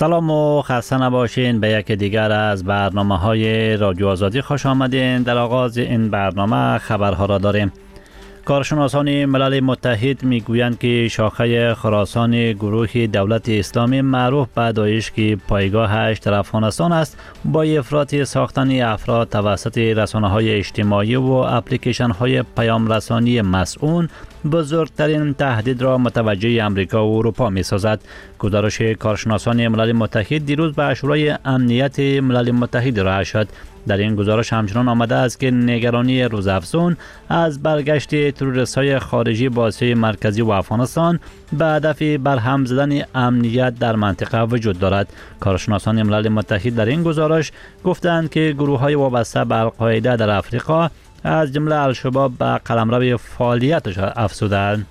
سلام و خسته نباشین به یک دیگر از برنامه‌های رادیو آزادی خوش آمدین. در آغاز این برنامه خبرها را داریم. کارشناسان ملل متحد میگویند که شاخه خراسان گروه دولت اسلامی معروف به داعش که پایگاهش در افغانستان است، با افراط ساختن افراد توسط رسانه‌های اجتماعی و اپلیکیشن‌های پیام رسانی مسئول بزرگترین تهدید را متوجه امریکا و اروپا می‌سازد. گزارش کارشناسان ملل متحد دیروز به شورای امنیت ملل متحد ارائه شد. در این گزارش همچنان آمده است که نگرانی روزافزون از برگشت تروریست‌های خارجی به آسیای مرکزی و افغانستان به هدف برهم زدن امنیت در منطقه وجود دارد. کارشناسان ملل متحد در این گزارش گفتند که گروه‌های وابسته به القاعده در افریقا از جمله الشباب به قلمرو فعالیتش افزودند.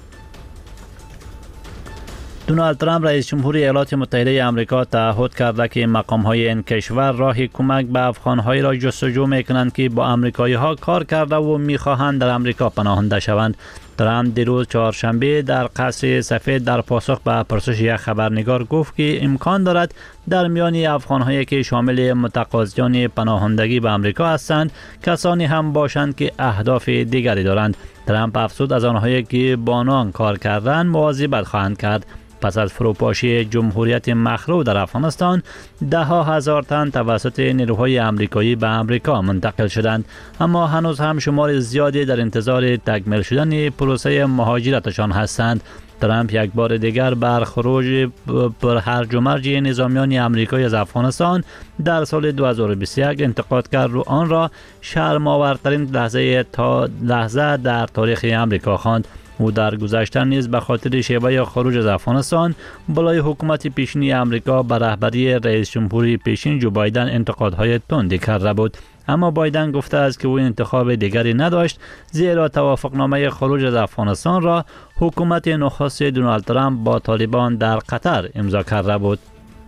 دونالد ترامپ رئیس جمهور ایالات متحده آمریکا تعهد کرده که مقام‌های این کشور راه کمک به افغان‌هایی را جستجو می‌کنند که با آمریکایی‌ها کار کرده و می‌خواهند در آمریکا پناهنده شوند. ترامپ دیروز چهارشنبه در قصر سفید در پاسخ به پرسش یک خبرنگار گفت که امکان دارد در میان افغان‌هایی که شامل متقاضیان پناهندگی به آمریکا هستند کسانی هم باشند که اهداف دیگری دارند. ترامپ افزود از آنهایی که با آنان کار کردند مواظبت خواهند کرد. پس از فروپاشی جمهوریت مخلوع در افغانستان، ده ها هزار تن توسط نیروهای آمریکایی به آمریکا منتقل شدند، اما هنوز هم شمار زیادی در انتظار تکمیل شدن پروسه مهاجرتشان هستند. ترامپ یک بار دیگر بر خروج پر هرج و مرج نظامیان آمریکایی از افغانستان در سال 2021 انتقاد کرد و آن را شرم‌آورترین لحظه در تاریخ آمریکا خواند. او در گذشته نیز به خاطر شیوه خروج از افغانستان بالای حکومت پیشین آمریکا به رهبری رئیس جمهوری پیشین جو بایدن انتقادهای تندی کرده بود، اما بایدن گفته است که او انتخاب دیگری نداشت، زیرا توافقنامه خروج از افغانستان را حکومت نخست دونالد ترامپ با طالبان در قطر امضا کرده بود.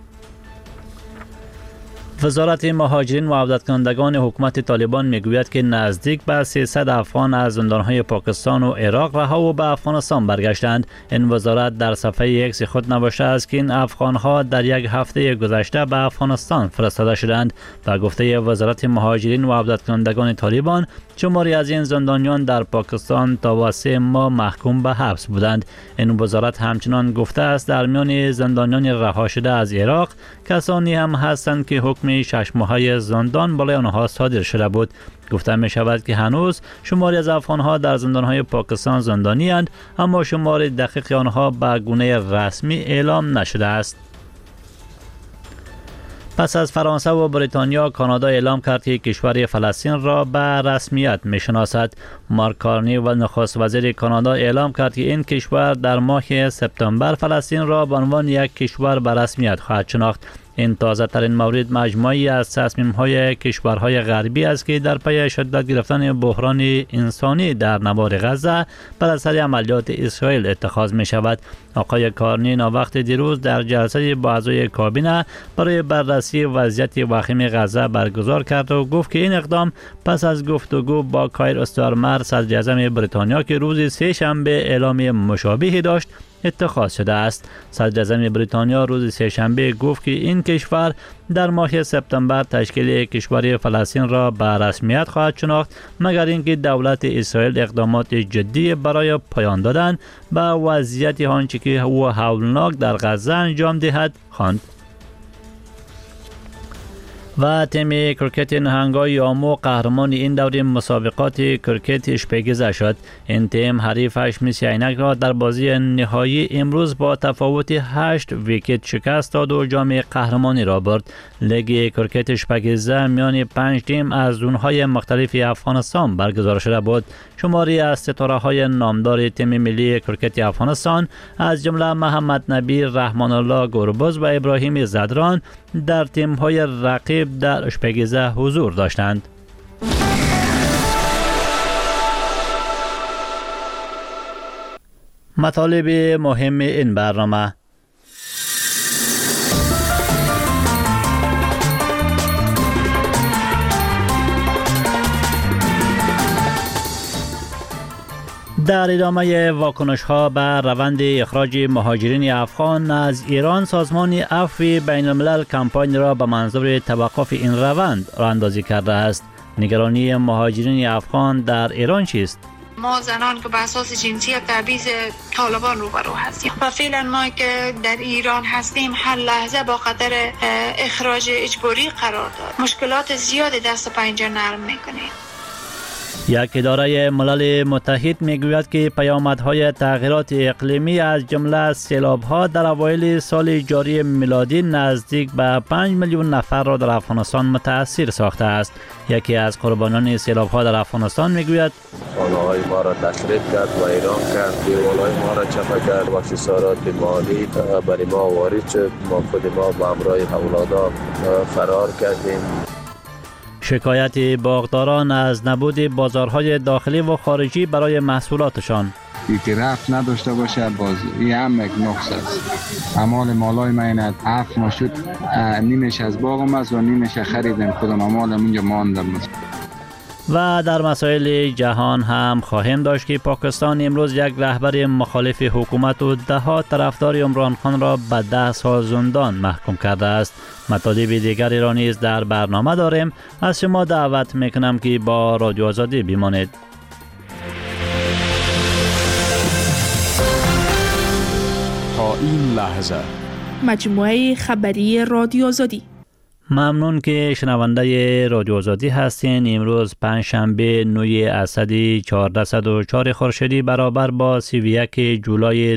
وزارت مهاجرین و عودت‌کنندگان حکومت طالبان میگوید که نزدیک به 300 افغان از زندان‌های پاکستان و عراق رها و به افغانستان برگشتند. این وزارت در صفحه ایکس خود نوشته است که این افغان‌ها در یک هفته گذشته به افغانستان فرستاده شدند. به گفته وزارت مهاجرین و عودت‌کنندگان طالبان، شماری از این زندانیان در پاکستان تا 3 ماه محکوم به حبس بودند. این وزارت همچنان گفته است در میان زندانیان رها شده از عراق کسانی هم هستند که حکم 6 ماهه زندان بالای آنها صادر شده بود. گفته می شود که هنوز شماری از افغانها در زندانهای پاکستان زندانی اند، اما شمار دقیق آنها به گونه رسمی اعلام نشده است. پس از فرانسه و بریتانیا، کانادا اعلام کرد که کشور فلسطین را به رسمیت می‌شناسد. مارک کارنی و نخست وزیر کانادا اعلام کرد که این کشور در ماه سپتامبر فلسطین را به عنوان یک کشور به رسمیت خواهد شناخت. این تازه ترین مورد مجموعی از تصمیم‌های کشورهای غربی است که در پی شدت گرفتن بحران انسانی در نوار غزه بر اثر عملیات اسرائیل اتخاذ می شود. آقای کارنی ناوقت دیروز در جلسه با اعضای کابینه برای بررسی وضعیت وخیم غزه برگزار کرد و گفت که این اقدام پس از گفتگو با کایر استارمر صدر اعظم بریتانیا که روز سه‌شنبه اعلام مشابهی داشت اتخاذ شده است. صدر اعظم بریتانیا روز سه‌شنبه گفت که این کشور در ماه سپتامبر تشکیل کشور فلسطین را به رسمیت خواهد شناخت، مگر اینکه دولت اسرائیل اقدامات جدی برای پایان دادن به وضعیت آنچه که او هولناک در غزه انجام دهد خواند. و تیم کرکت نهنگای آمو قهرمان این دوره مسابقات کرکت اشپیگزه شد. این تیم حریفش مسی عینک را در بازی نهایی امروز با تفاوت 8 ویکت شکست داد و جام قهرمانی را برد. لیگ کرکت اشپیگزه میان 5 تیم از زونهای مختلف افغانستان برگزار شده بود. شماری از ستاره‌های نامدار تیم ملی کرکت افغانستان از جمله محمد نبی، رحمان الله گربز و ابراهیم زدران در تیم‌های رقیب در اشپیگزه حضور داشتند. مطالب مهم این برنامه: در ادامه واکنش‌ها بر روند اخراج مهاجرین افغان از ایران، سازمان عفو بین الملل کمپاین را به منظور توقف این روند راهاندازی کرده است. نگرانی مهاجرین افغان در ایران چیست؟ ما زنان که به اساس جنسیت تبعیض طالبان روبرو هستیم و فعلا ما که در ایران هستیم هر لحظه با خطر اخراج اجباری قرار داریم. مشکلات زیاد دست پنجه نرم میکنیم. یک اداره ملل متحد میگوید که پیامدهای تغییرات اقلیمی از جمله سیلاب‌ها در اوایل سال جاری میلادی نزدیک به 5 میلیون نفر را در افغانستان متاثر ساخته است. یکی از قربانان سیلاب‌ها در افغانستان میگوید خانه‌های ما را تخریب کرد و ویران کرد، دیوارهای ما را چپه کرد و خسارات مالی برای ما وارد شد. ما خود ما با همراه اولادا فرار کردیم. شکایت باغداران از نبود بازارهای داخلی و خارجی برای محصولاتشان. یکی رفت نداشته باشه باز این هم یک نقص است. اموال مالای من اینت عفو نشد، نیمش از باغم است و نیمش خریدم خودم، اموالم اونجا ماندم. و در مسائل جهان هم خواهیم داشت که پاکستان امروز یک رهبر مخالف حکومت و 10 طرفدار عمران خان را به 10 سال زندان محکوم کرده است. مطالب دیگری را نیز در برنامه داریم. از شما دعوت میکنم که با رادیو آزادی بمانید. تا این لحظه مجموعه خبری رادیو آزادی. ممنون که شنونده رادیو آزادی هستین. امروز پنجشنبه 9 اسد 1404 خورشیدی برابر با 31 جولای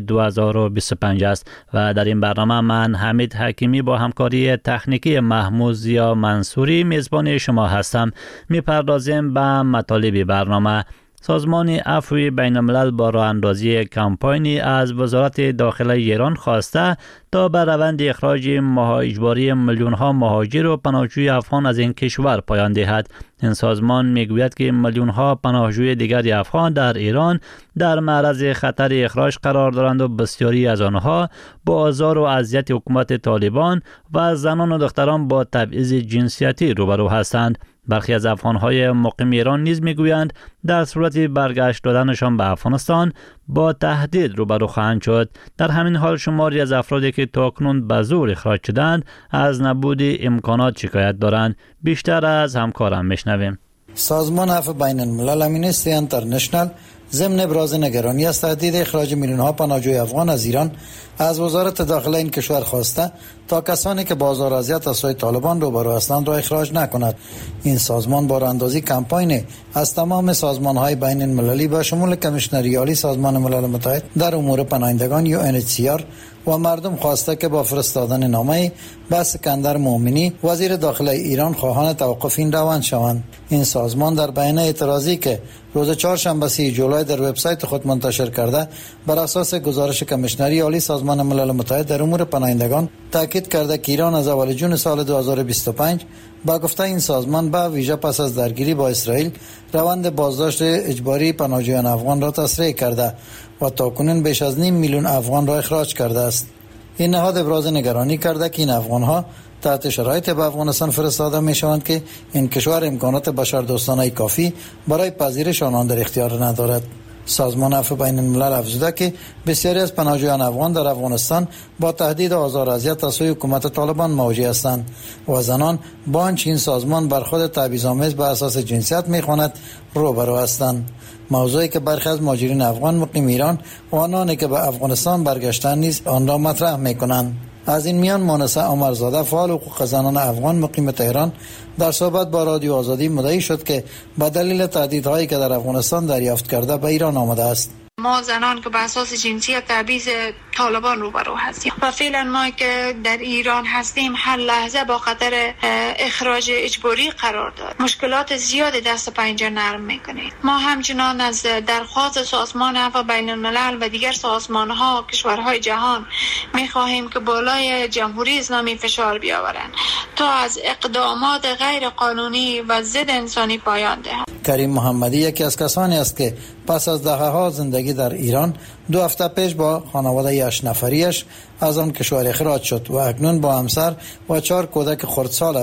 2025 است و در این برنامه من حمید حکیمی با همکاری تکنیکی محمود زیا منصوری میزبان شما هستم. میپردازیم به مطالب برنامه. سازمان عفو بین الملل با راه اندازی کمپاینی از وزارت داخله ایران خواسته تا به روند اخراج اجباری میلیون ها مهاجر و پناهجوی افغان از این کشور پایان دهد. این سازمان میگوید که میلیون ها پناهجوی دیگر افغان در ایران در معرض خطر اخراج قرار دارند و بسیاری از آنها با آزار و اذیت حکومت طالبان و زنان و دختران با تبعیض جنسیتی روبرو هستند. برخی از افغان‌های مقیم ایران نیز میگویند در صورت برگشت دادنشان به افغانستان با تهدید روبرو خواهند شد. در همین حال شماری از افرادی که تاکنون به زور اخراج شدند از نبود امکانات شکایت دارند. بیشتر از همکارم میشنویم. سازمان عفو بین الملل امنیستی انترنشنال ضمن ابراز نگرانی از تهدید اخراج میلیون‌ها پناهجوی افغان از ایران از وزارت داخله این کشور خواسته تا کسانی که با آزار و اذیت از سوی طالبان روبرو هستند را اخراج نکند. این سازمان با راهاندازی کمپاین از تمام سازمان‌های بین المللی با شمول کمیشنری عالی سازمان ملل متحد در امور پناهندگان UNHCR و مردم خواسته که با فرستادن نامه به اسکندر مومنی وزیر داخله ایران خواهان توقف این روند شوند. این سازمان در بیانیه اعتراضی که روز چهارشنبه 30 جولای در وبسایت خود منتشر کرده بر اساس گزارش کمیشنری عالی سازمان ملل متحد در امور پناهندگان تاکید کرده که ایران از اول جون سال 2025 با گفته این سازمان به ویژه پس از درگیری با اسرائیل روند بازداشت اجباری پناهجویان افغان را تسریع کرده و تاکنون بیش از 5 میلیون افغان را اخراج کرده است. این نهاد ابراز نگرانی کرده که این افغان‌ها تحت شرایط به افغانستان فرستاده می‌شوند که این کشور امکانات بشردوستانه کافی برای پذیرش آنان در اختیار ندارد. سازمان عفو بین الملل افزوده که بسیاری از پناهجویان افغان در افغانستان با تهدید و آزار و اذیت از سوی حکومت طالبان مواجه هستند و زنان با آنچه این سازمان بر خود تبعیض‌آمیز به اساس جنسیت می‌خواند روبرو هستند. موضوعی که برخی از مهاجرین افغان مقیم ایران و آنانی که به افغانستان برگشتند نیز آن را مطرح می‌کنند. از این میان مانسه عمرزاده فعال حقوق زنان افغان مقیم تهران در صحبت با رادیو آزادی مدعی شد که به دلیل تهدیدهایی که در افغانستان دریافت کرده به ایران آمده است. ما زنان که به اساس جنسیت تبعیض طالبان روبرو هستیم و فعلا ما که در ایران هستیم هر لحظه با خطر اخراج اجباری قرار داریم. مشکلات زیاد دست پنجه نرم میکنیم. ما همچنان از درخواست سازمان عفو بین الملل و دیگر سازمان‌ها کشورهای جهان می‌خواهیم که بالای جمهوری اسلامی فشار بیاورند تا از اقدامات غیر قانونی و ضد انسانی پایان دهند. کریم محمدی یکی از کسانی است که پس از دهه‌ها زندگی در ایران 2 هفته پیش با خانواده 8 نفریش از آن کشور اخراج شد و اکنون با همسر و 4 کودک خردسالش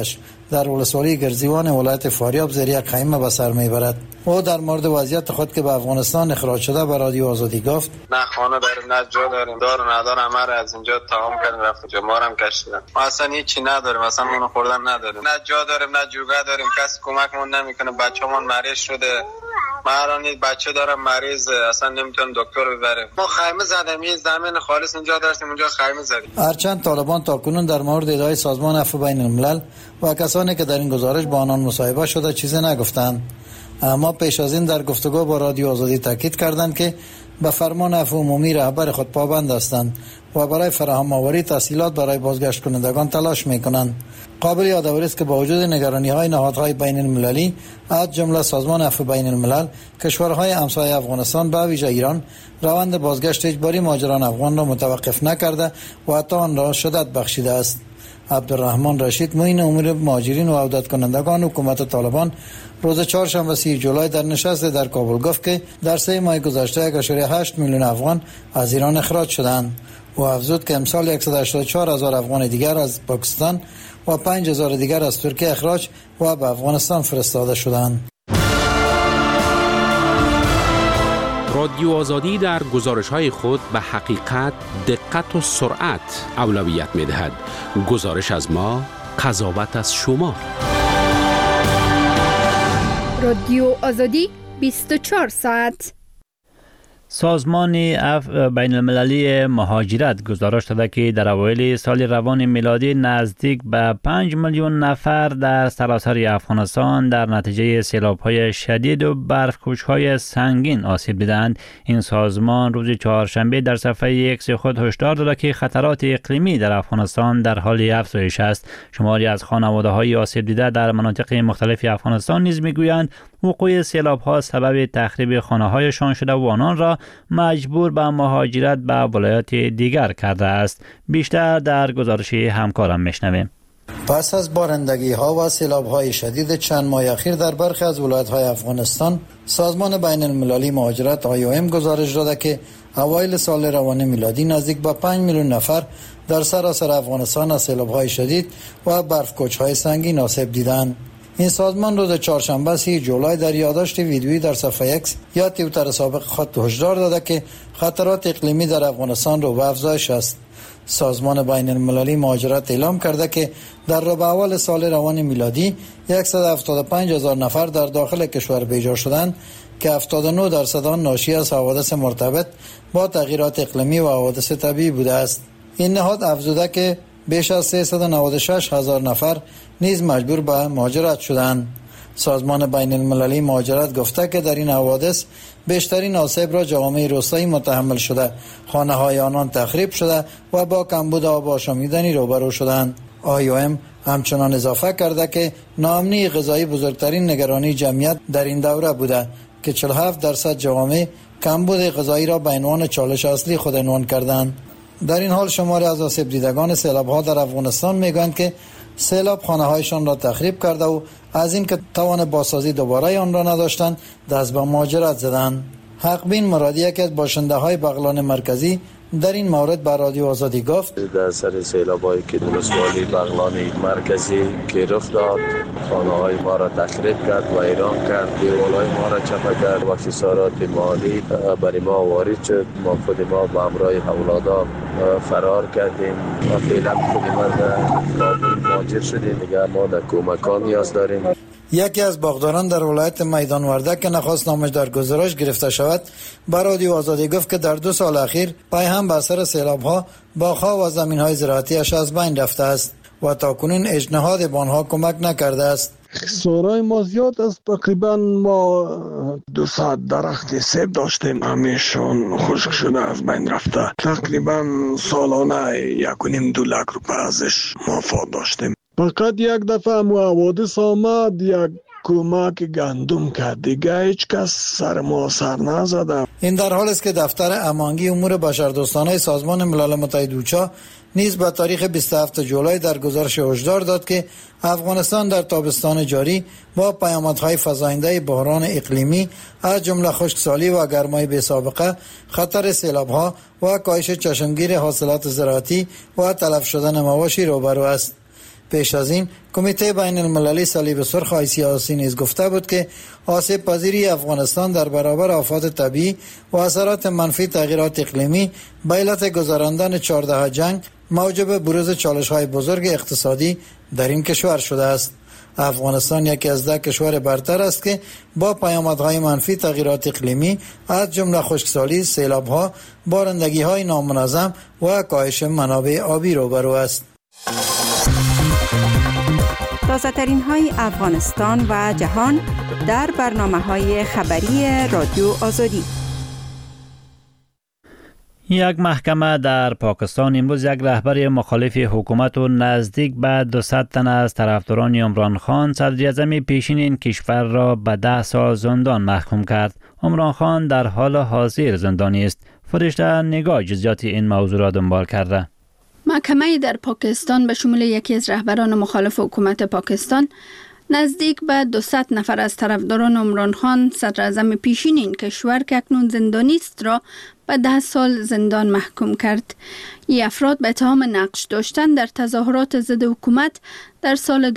در ولسوالی گرزیوان ولایت فاریاب زیر یک خیمه به سر میبرد. او در مورد وضعیت خود که به افغانستان اخراج شده به رادیو آزادی گفت: نه خانه داریم، نه جا داریم، دار و ندار همه را از اینجا تمام کردن رفت جا ما را هم کشیدن. ما اصلا هیچی نداریم، اصلا اون خوردن نداریم، نه جا داریم نه جوگه داریم، کسی کمکمون نمیکنه. بچه‌مون مریض شده، مهرانی بچه دارم مریض، اصلا نمیتونم دکتر ببریم. ما خیمه زدیم، این زمین خالص اینجا داشتیم، اونجا خیمه زدیم. هرچند طالبان تاکنون در مورد ادعای سازمان عفو بین الملل و کسانی که در این گزارش با آنان مصاحبه شده چیزی نگفتند، اما پیش از این در گفتگو با رادیو آزادی تاکید کردند که به فرمان عفو عمومی رهبر خود پابند هستند و برای فراهم آوری تسهیلات برای بازگشت کنندگان تلاش میکنند. قابل یادآوری است که با وجود نگرانی‌های نهادهای بین المللی از جمله سازمان عفو بین الملل، کشورهای همسایه افغانستان به ویژه ایران روند بازگشت اجباری مهاجران افغان را متوقف نکرده و حتی آن را شدت بخشیده است. عبدالرحمن رشید معین امور مهاجرین و عودت کنندگان حکومت طالبان روز چهارشنبه 30 جولای در نشست در کابل گفت که در 3 ماه گذشته 1.8 میلیون افغان از ایران اخراج شدند و افزود که امسال 184,000 افغان دیگر از پاکستان و 5,000 دیگر از ترکیه اخراج و به افغانستان فرستاده شدند. رادیو آزادی در گزارش‌های خود به حقیقت، دقت و سرعت اولویت می‌دهد. گزارش از ما، قضاوت از شما. رادیو آزادی 24 ساعت. سازمان بین المللی مهاجرت گزارش داده که در اوایل سال روان میلادی نزدیک به 5 میلیون نفر در سراسر افغانستان در نتیجه سیلاب‌های شدید و برف‌کوچ‌های سنگین آسیب دیدند. این سازمان روز چهارشنبه در صفحه X خود هشدار داده که خطرات اقلیمی در افغانستان در حال افزایش است. شماری از خانواده‌های آسیب دیده در مناطق مختلف افغانستان نیز می‌گویند وقوع سیلاب‌ها سبب تخریب خانه‌هایشان شده و آنان را مجبور به مهاجرت به ولایات دیگر کرده است. بیشتر در گزارش همکارم میشنویم. پس از بارندگی‌ها و سیلاب‌های شدید چند ماه اخیر در برخی از ولایت‌های افغانستان، سازمان بین المللی مهاجرت IOM گزارش داده که اوایل سال روان میلادی نزدیک به 5 میلیون نفر در سراسر افغانستان از سیلاب‌های شدید و برف‌کوچ‌های سنگین آسیب دیدند. این سازمان روز چهارشنبه 30 جولای در یادداشت ویدیویی در صفحه X یا توییتر سابق خود هشدار داده که خطرات اقلیمی در افغانستان رو به افزایش است. سازمان بین المللی مهاجرت اعلام کرده که در ربع اول سال روان میلادی 175,000 نفر در داخل کشور بیجا شدند که 79% آن ناشی از حوادث مرتبط با تغییرات اقلیمی و حوادث طبیعی بوده است. این نهاد افزوده که بیش از 396,000 نفر نیز مجبور به مهاجرت شدند. سازمان بین المللی مهاجرت گفته که در این حوادث بیشترین آسیب را جوامع روستایی متحمل شده، خانه‌های آنان تخریب شده و با کمبود آب آشامیدنی روبرو شدند. IOM همچنان اضافه کرده که ناامنی غذایی بزرگترین نگرانی جمعیت در این دوره بوده که 47% جوامع کمبود غذایی را به عنوان چالش اصلی خود عنوان کردند. در این حال شماری از آسیب دیدگان سیلاب‌ها در افغانستان میگویند که سیلاب خانه‌هایشان را تخریب کرده و از این که توان بازسازی دوباره آن را نداشتند دست به مهاجرت زدند. حقبین مرادی یکی از باشنده‌های بغلان مرکزی در این مورد به رادیو آزادی گفت: در سر سیلاب‌هایی که ولسوالی بغلان مرکزی که رخ داد، خانه‌های ما را تخریب کرد و ویران کرد، دیوارهای ما را چپه کرد و خسارات مالی برای ما وارد شد. ما خود ما با همراه اولادا فرار کردیم و فعلا خود ما در کابل مهاجر شدیم. دیگه ما در کمک‌ها نیاز داریم. یکی از باغداران در ولایت میدان وردک که نخواست نامش در گزارش گرفته شود به رادیو آزادی گفت که در 2 سال اخیر پای هم به اثر سیلاب‌ها باغ‌ها و زمین‌های زراعتی‌اش از بین رفته است و تاکنون اجنهاد به آنها کمک نکرده است. خسارای ما زیاد است. تقریبا ما 200 درخت سیب داشتیم، همیشون خشک شده از بین رفته. تقریبا سالانه 1.5-2 لک روپیه ازش مفاد داشتیم. فقط یک دفعه حوادث آمد، یک کمک گندم کرد، دیگه هیچ کس سر ما سر نزده. این در حال است که دفتر امانگی امور بشردوستانه سازمان ملل متحد اوچا نیز به تاریخ 27 جولای در گزارش هشدار داد که افغانستان در تابستان جاری با پیامدهای فزاینده بحران اقلیمی از جمله خشکسالی و گرمای بی‌سابقه، خطر سیلاب‌ها و کاهش چشمگیر حاصلات زراعتی و تلف شدن مواشی روبرو است. پیش از این کمیته بین المللی صلیب سرخ ICRC نیز گفته بود که آسیب پذیری افغانستان در برابر آفات طبیعی و اثرات منفی تغییرات اقلیمی به علت گذراندن 14 جنگ موجب بروز چالش‌های بزرگ اقتصادی در این کشور شده است. افغانستان یکی از 10 کشور برتر است که با پیامدهای منفی تغییرات اقلیمی از جمله خشکسالی، سیلاب‌ها، بارندگی‌های نامنظم و کاهش منابع آبی روبرو است. تازه‌ترین های افغانستان و جهان در برنامه‌های خبری رادیو آزادی. یک محکمه در پاکستان امروز یک رهبر مخالف حکومت و نزدیک به 200 تن از طرفداران عمران خان صدر اعظم پیشین این کشور را به 10 سال زندان محکوم کرد. عمران خان در حال حاضر زندانی است. فرشته نگاه جزئیات این موضوع را دنبال کرده. محکمه در پاکستان به شمول یکی از رهبران مخالف حکومت پاکستان نزدیک به 200 نفر از طرفداران عمران خان صدر اعظم پیشین این کشور که اکنون زندانی است را به 10 سال زندان محکوم کرد. این افراد به اتهام نقش داشتن در تظاهرات ضد حکومت در سال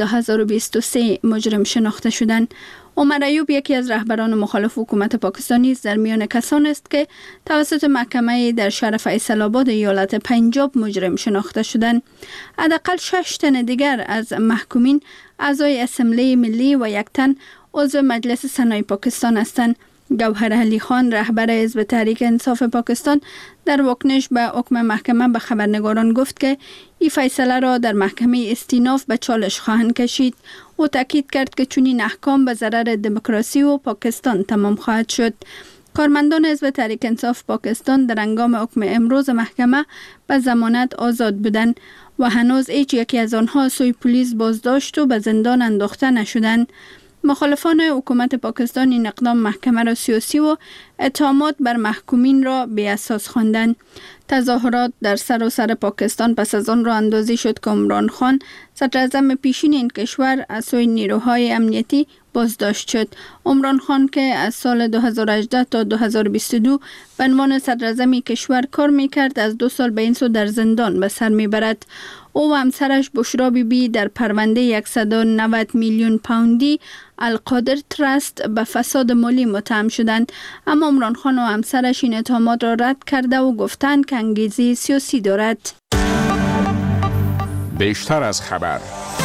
2023 مجرم شناخته شدند. عمر ایوب یکی از رهبران مخالف حکومت پاکستانی است در میان کسان است که توسط محکمه در شهر فیصل آباد ایالت پنجاب مجرم شناخته شدند. حداقل 6 تن دیگر از محکومین اعضای اسمبلی ملی و 1 تن عضو مجلس سنای پاکستان هستند. گوهر علی خان رهبر حزب تحریک انصاف پاکستان در واکنش به حکم محکمه به خبرنگاران گفت که این فیصله را در محکمه استیناف به چالش خواهند کشید. او تاکید کرد که چنین احکام به ضرر دموکراسی و پاکستان تمام خواهد شد. کارمندان حزب تحریک انصاف پاکستان در هنگام حکم امروز محکمه به ضمانت آزاد بودند و هنوز هیچ یکی از آنها سوی پلیس بازداشت و به زندان انداخته نشدند. مخالفان حکومت پاکستان این اقدام محکمه را سیاسی و اتهامات بر محکومین را بی اساس خواندند. تظاهرات در سراسر پاکستان پس از آن را اندازی شد که عمران خان صدر اعظم پیشین این کشور از سوی نیروهای امنیتی بازداشت شد. عمران خان که از سال 2018 تا 2022 به عنوان صدر اعظم کشور کار میکرد از 2 سال به این سو در زندان به سر میبرد. او و همسرش بشرا بیبی در پرونده 190 میلیون پوندی القادر ترست به فساد مالی متهم شدند، اما عمران خان و همسرش این اتهامات را رد کرده و گفتند که انگیزه سیاسی دارد. بیشتر از خبر.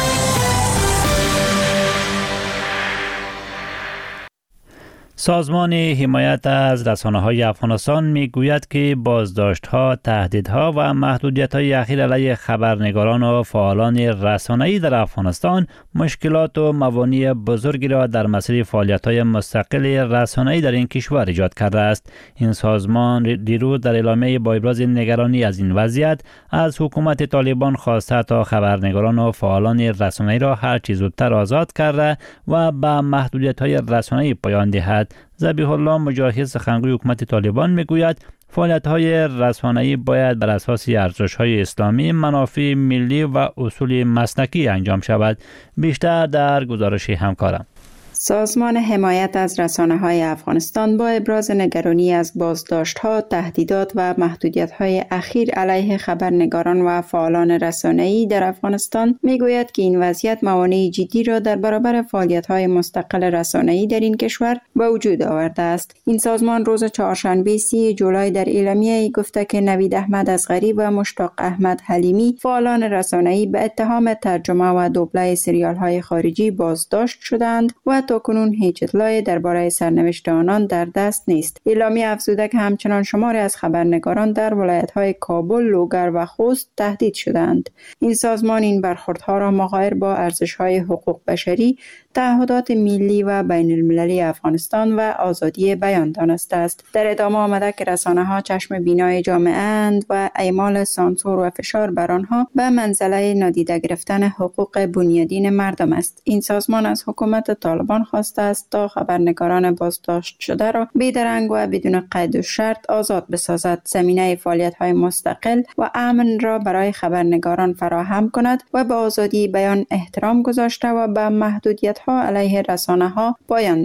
سازمان حمایت از رسانه‌های افغانستان میگوید که بازداشت‌ها، تهدیدها و محدودیت‌های اخیر علیه خبرنگاران و فعالان رسانه‌ای در افغانستان مشکلات و موانع بزرگی را در مسیر فعالیت‌های مستقل رسانه‌ای در این کشور ایجاد کرده است. این سازمان دیروز در اعلامیه با ابراز نگرانی از این وضعیت از حکومت طالبان خواسته تا خبرنگاران و فعالان رسانه‌ای را هر چه زودتر آزاد کرده و به محدودیت‌های رسانه‌ای پایان دهد. ذبیح الله مجاهد سخنگوی حکومت طالبان میگوید فعالیت‌های رسانه‌ای باید بر اساس ارزش‌های اسلامی، منافع ملی و اصول مسلکی انجام شود. بیشتر در گزارش همکارم. سازمان حمایت از رسانه‌های افغانستان با ابراز نگرانی از بازداشت‌ها، تهدیدات و محدودیت‌های اخیر علیه خبرنگاران و فعالان رسانه‌ای در افغانستان می‌گوید که این وضعیت موانع جدی را در برابر فعالیت‌های مستقل رسانه‌ای در این کشور به وجود آورده است. این سازمان روز چهارشنبه 30 جولای در اعلامیه‌ای گفته که نوید احمد اصغری و مشتاق احمد حلیمی فعالان رسانه‌ای به اتهام ترجمه و دوبله سریال‌های خارجی بازداشت شدند و تاکنون هیچ اطلاعی درباره سرنوشت آنان در دست نیست. اعلامیه افزوده که همچنان شماری از خبرنگاران در ولایت‌های کابل، لوگر و خوست تهدید شدند. این سازمان این برخوردها را مغایر با ارزش‌های حقوق بشری، تعهدات ملی و بین المللی افغانستان و آزادی بیان دانسته است. در ادامه آمده که رسانه‌ها چشم بینای جامعه اند و اعمال سانسور و فشار بر آنها به منزله نادیده گرفتن حقوق بنیادین مردم است. این سازمان از حکومت طالبان خواسته است تا خبرنگاران بازداشت شده را بی‌درنگ و بدون قید و شرط آزاد بسازد، زمینه فعالیت‌های مستقل و امن را برای خبرنگاران فراهم کند و به آزادی بیان احترام گذاشته و به محدودیت‌ها علیه رسانه‌ها پایان دهد.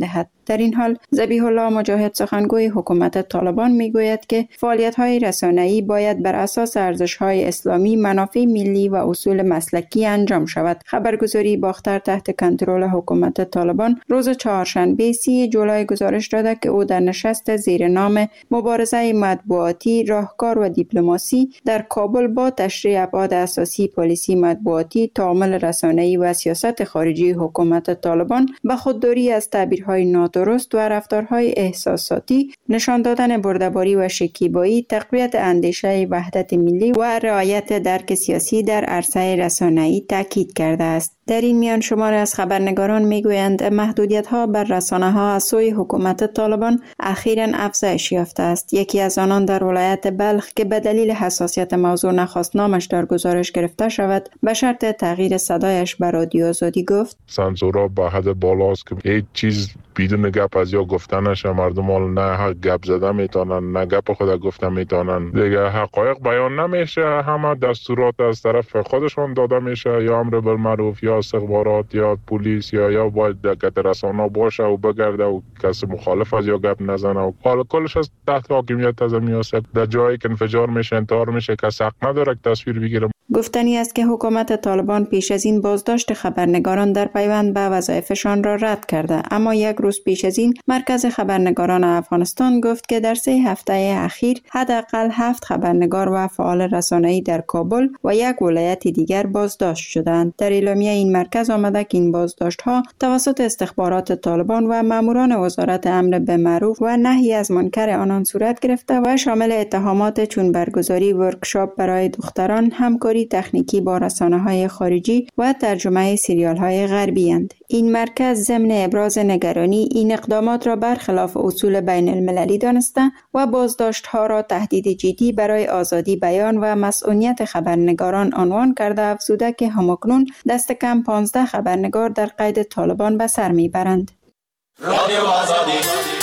در این حال ذبیح الله مجاهد سخنگوی حکومت طالبان میگوید که فعالیت‌های رسانه‌ای باید بر اساس ارزش‌های اسلامی، منافع ملی و اصول مسلکی انجام شود. خبرگزاری باختر تحت کنترل حکومت طالبان روز چهارشنبه 30 جولای گزارش داده که او در نشست زیر نام مبارزه مطبوعاتی، راهکار و دیپلماسی در کابل با تشریح ابعاد اساسی پالیسی مطبوعاتی، تعامل رسانه‌ای و سیاست خارجی حکومت طالبان به خودداری از تعبیرهای نادرست و رفتارهای احساساتی، نشان دادن برده‌باری و شکیبایی، تقویت اندیشه وحدت ملی و رعایت درک سیاسی در عرصه رسانه‌ای تاکید کرده است. در این میان شماری از خبرنگاران میگویند محدودیت‌ها بر رسانه‌ها از سوی حکومت طالبان اخیراً افزایش یافته است. یکی از آنان در ولایت بلخ که به دلیل حساسیت موضوع نخواست نامش در گزارش گرفته شود، به شرط تغییر صدایش به رادیو آزادی گفت: سانسورها به حد بالاست که هیچ چیز بدون گپ از یا گفتن نشه. مردم نه گپ زده میتونن، نه گپ خود گفته میتونن. دیگه حقایق بیان نمیشه، همه دستورات از طرف خودشون داده میشه، یا امر بالمعروف یا استخبارات یا پلیس یا باید دقت رسانه باشه و بگرده و کسی مخالف از یا گپ نزنه و حالا کلش از تحت حاکمیت از میاسه. در جایی که انفجار میشه، انتحار میشه، کسی حق نداره که تصویر بگیره. گفتنی است که حکومت طالبان پیش از این بازداشت خبرنگاران در پیوند به وظایفشان را رد کرده، اما یک روز پیش از این مرکز خبرنگاران افغانستان گفت که در 3 هفته اخیر حداقل 7 خبرنگار و فعال رسانه‌ای در کابل و یک ولایت دیگر بازداشت شدند. در اعلامیه این مرکز آمده که این بازداشت‌ها توسط استخبارات طالبان و ماموران وزارت امر بالمعروف و نهی از منکر آنان صورت گرفته و شامل اتهامات چون برگزاری ورکشاپ برای دختران، همکاری تکنیکی با رسانه‌های خارجی و ترجمه سریال‌های غربی اند. این مرکز ضمن ابراز نگرانی این اقدامات را برخلاف اصول بین المللی دانسته و بازداشت‌ها را تهدید جدی برای آزادی بیان و مسئولیت خبرنگاران عنوان کرده، افزوده که همکنون دست کم 15 خبرنگار در قید طالبان به سر میبرند. رادیو آزادی.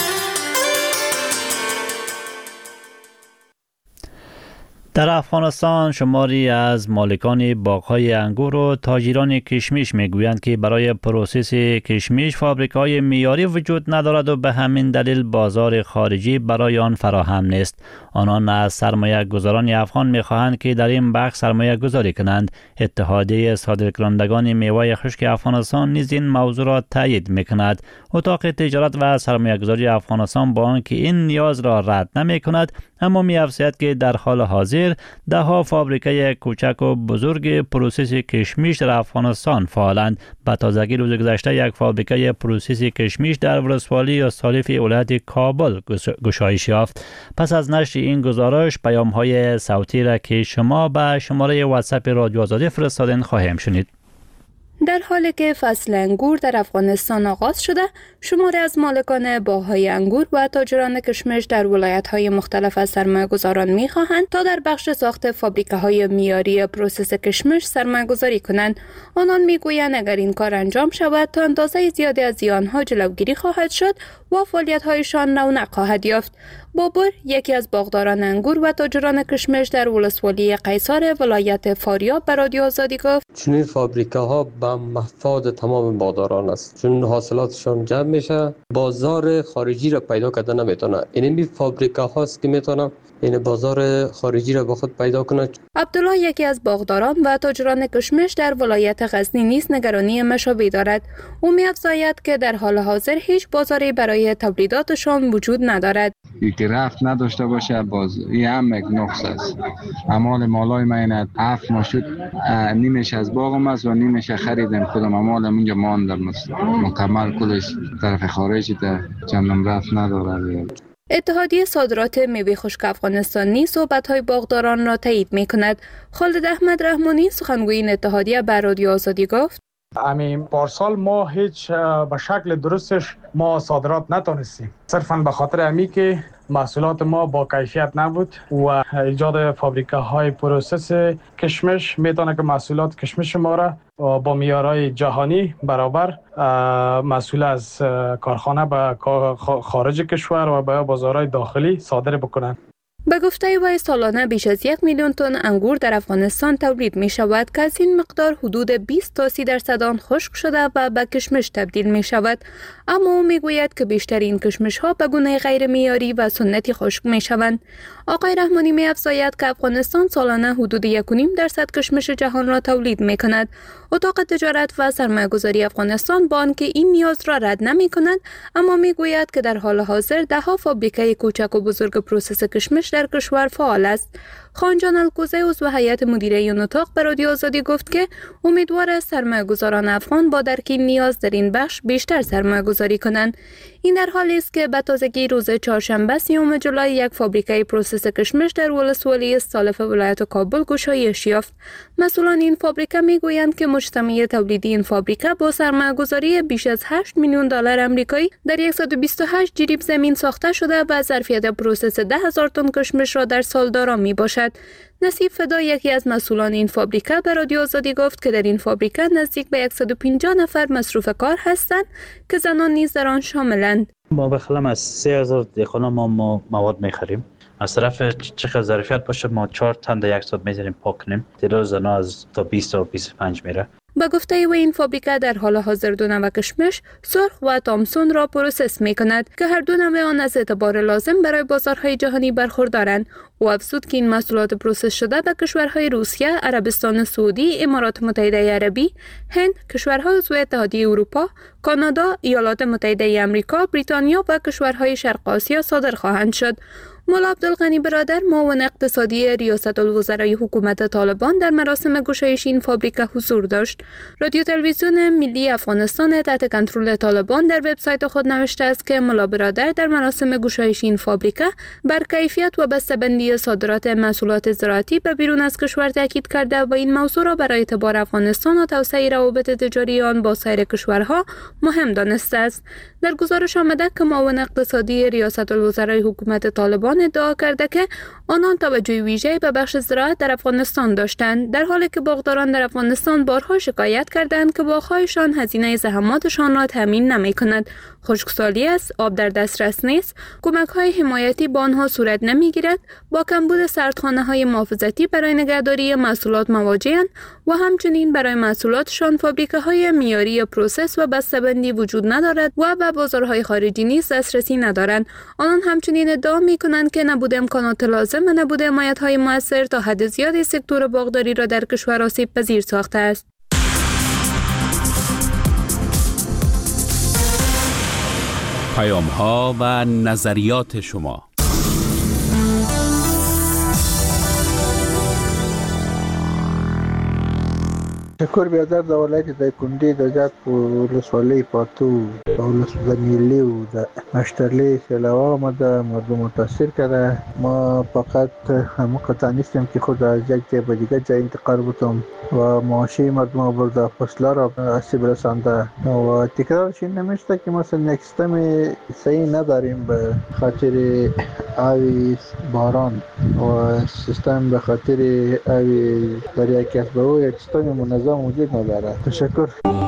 در افغانستان شماری از مالکان باغ‌های انگور و تاجران کشمش میگویند که برای پروسس کشمش فابریک‌های معیاری وجود ندارد و به همین دلیل بازار خارجی برای آن فراهم نیست. آنان از سرمایه گذاران افغان می‌خواهند که در این بخش سرمایه گذاری کنند. اتحادیه صادرکنندگان میوه خشک افغانستان نیز این موضوع را تایید می‌کند. اتاق تجارت و سرمایه گذاری افغانستان با آنکه این نیاز را رد نمی‌کند، اما می‌افزاید که در حال حاضر ده‌ها فابریکه کوچک و بزرگ پروسس کشمش در افغانستان فعالند. به تازگی روز گذشته یک فابریکه پروسس کشمش در ولسوالی استالف ولایت کابل گشایش یافت. پس از نشر این گزارش پیام‌های صوتی را که شما به شماره واتساپ رادیو آزادی فرستادین خواهیم شنید. در حالی که فصل انگور در افغانستان آغاز شده، شماری از مالکان باغ‌های انگور و تاجران کشمش در ولایت‌های مختلف از سرمایه‌گذاران می‌خواهند تا در بخش ساخت فابریکه‌های معیاری پروسس کشمش سرمایه‌گذاری کنند. آنان می‌گویند اگر این کار انجام شود، تا اندازه زیادی از زیان‌ها جلوگیری خواهد شد و فعالیت‌هایشان رونق خواهد یافت. بابر، یکی از باغداران انگور و تاجران کشمش در ولسوالی قیصر ولایت فاریاب، به رادیو آزادی گفت: چنین فابریکه‌ها به مفاد تمام باغداران است، چون حاصلاتشان جمع میشه، بازار خارجی را پیدا کرده نمیتونه. این فابریکه هاست که میتونه این بازار خارجی را به خود پیدا کنه. عبدالله، یکی از باغداران و تاجران کشمش در ولایت غزنی نیز نگرانی مشابه دارد. او می‌افزاید که در حال حاضر هیچ بازاری برای تولیداتشان وجود ندارد. یکی رفت نداشته باشه باز این هم یک نقص است. اموال مالای من 7 ماه شد، نیمش از باغم است و نیمش خریدم خودم. اموالم اونجا ماندم مکمل، کلش طرف خارجی در چندم رفت نداره. اتحادیه صادرات میوه خشک افغانستانی صحبت‌های باغداران را تایید می‌کند. خالد احمد رحمانی، سخنگوی این اتحادیه، به رادیو آزادی گفت: همین پارسال ما هیچ به شکل درستش ما صادرات نتونستیم، صرفاً به خاطر همی که محصولات ما با کیفیت نبود و ایجاد فابریکه های پروسس کشمش میتونه که محصولات کشمش ما را با معیارهای جهانی برابر محصول از کارخانه به خارج کشور و به بازارهای داخلی صادر بکنند. به به گفته وی سالانه بیش از 1 میلیون تن انگور در افغانستان تولید می شود که از این مقدار حدود 20 تا 30% آن خشک شده و به کشمش تبدیل می شود. اما او می گوید که بیشترین کشمش ها به گونه غیر معیاری و سنتی خشک می شوند. آقای رحمانی می افزاید که افغانستان سالانه حدود 1.5% کشمش جهان را تولید می کند. اتاق تجارت و سرمایه‌گذاری افغانستان با آنکه این نیاز را رد نمی کند، اما می گوید که در حال حاضر ده ها فابریکه کوچک و بزرگ پروسس کشمش در کشور فعال است. خانجان الکوزی عضو هیئت مدیره این اتاق به رادیو آزادی گفت که امیدوار است سرمایه‌گذاران افغان با درک نیاز در این بخش بیشتر سرمایه‌گذاری کنند. این در حالی است که به تازگی روز چهارشنبه 30 جولای یک فابریکه پروسس کشمش در ولسوالی استالف ولایت کابل گشایش یافت. مسئولان این فابریکه میگویند که مجتمع تولیدی این فابریکه با سرمایه‌گذاری بیش از 8 میلیون دلار آمریکایی در 128 جریب زمین ساخته شده و ظرفیت پروسس 10,000 تن کشمش را در سال دارا میباشد. نصیب فدا یکی از مسئولان این فابریکه به رادیو آزادی گفت که در این فابریکه نزدیک به 150 نفر مصروف کار هستند که زنان نیز در آن شاملند. ما بخلم از 3,000 دهقان ما مواد میخریم. از طرف چقدر ظرفیت باشه ما 4 تن در 1 ساعت میذاریم پاک کنیم. تعداد زنان از تا 20 تا 25 میره. با گفته و این فابریکه در حال حاضر 2 نوع کشمش سرخ و تامسون را پروسس می کند که هر 2 نوع آن از اعتبار لازم برای بازارهای جهانی برخوردارند. او افزود که این محصولات پروسس شده به کشورهای روسیه، عربستان سعودی، امارات متحده عربی، هند، کشورهای عضو اتحادیه اروپا، کانادا، ایالات متحده آمریکا، بریتانیا و کشورهای شرق آسیا صادر خواهند شد. مولا عبدالغنی برادر معاون اقتصادی ریاست الوزرای حکومت طالبان در مراسم گشایش این فابریکه حضور داشت. رادیو تلویزیون ملی افغانستان تحت کنترل طالبان در وبسایت خود نوشته است که مولا برادر در مراسم گشایش این فابریکه بر کیفیت و بسته‌بندی صادرات محصولات زراعتی به بیرون از کشور تاکید کرده و این موضوع را برای اعتبار افغانستان و توسعه روابط تجاری آن با سایر کشورها مهم دانسته است. در گزارش آمده که معاون اقتصادی ریاست الوزرای حکومت طالبان ادعا کرده که آنان توجه ویژه‌ای به بخش زراعت در افغانستان داشتند، در حالی که باغداران در افغانستان بارها شکایت کردند که باغ‌هایشان هزینه زحماتشان را تامین نمی‌کند. خشکسالی است، آب در دسترس نیست، کمک‌های حمایتی با آنها صورت نمی‌گیرد، با کمبود سردخانه‌های محافظتی برای نگهداری محصولات مواجه‌اند و همچنین برای محصولاتشان فابریکه‌های معیاری پروسس و بسته‌بندی وجود ندارد و به بازارهای خارجی نیز دسترسی ندارند. آنان همچنین ادعا می‌کنند که نبود امکانات لازم و نبود حمایت‌های مؤثر تا حد زیادی سکتور باغداری را در کشور آسیب پذیر ساخته است. پیام‌ها و نظریات شما. شکر بیادر د ولایت د کونډې د جات په ولسوالۍ پاتو د ولسوالۍ و د اشترلی سلاوا مده مردم متاثر کرده. ما فقط مقطع نیستم که خود از یک جای به دیگر جای انتقال بودم و معاشی مردم برده فصله را آسیب رسانده و تکرارش این نمیشته که مثلا یک سیستم صحیح نداریم به خاطر آوی باران و سیستم به خاطر آوی دریا کسبه و یک سیستم منظم وجود نداره. تشکر.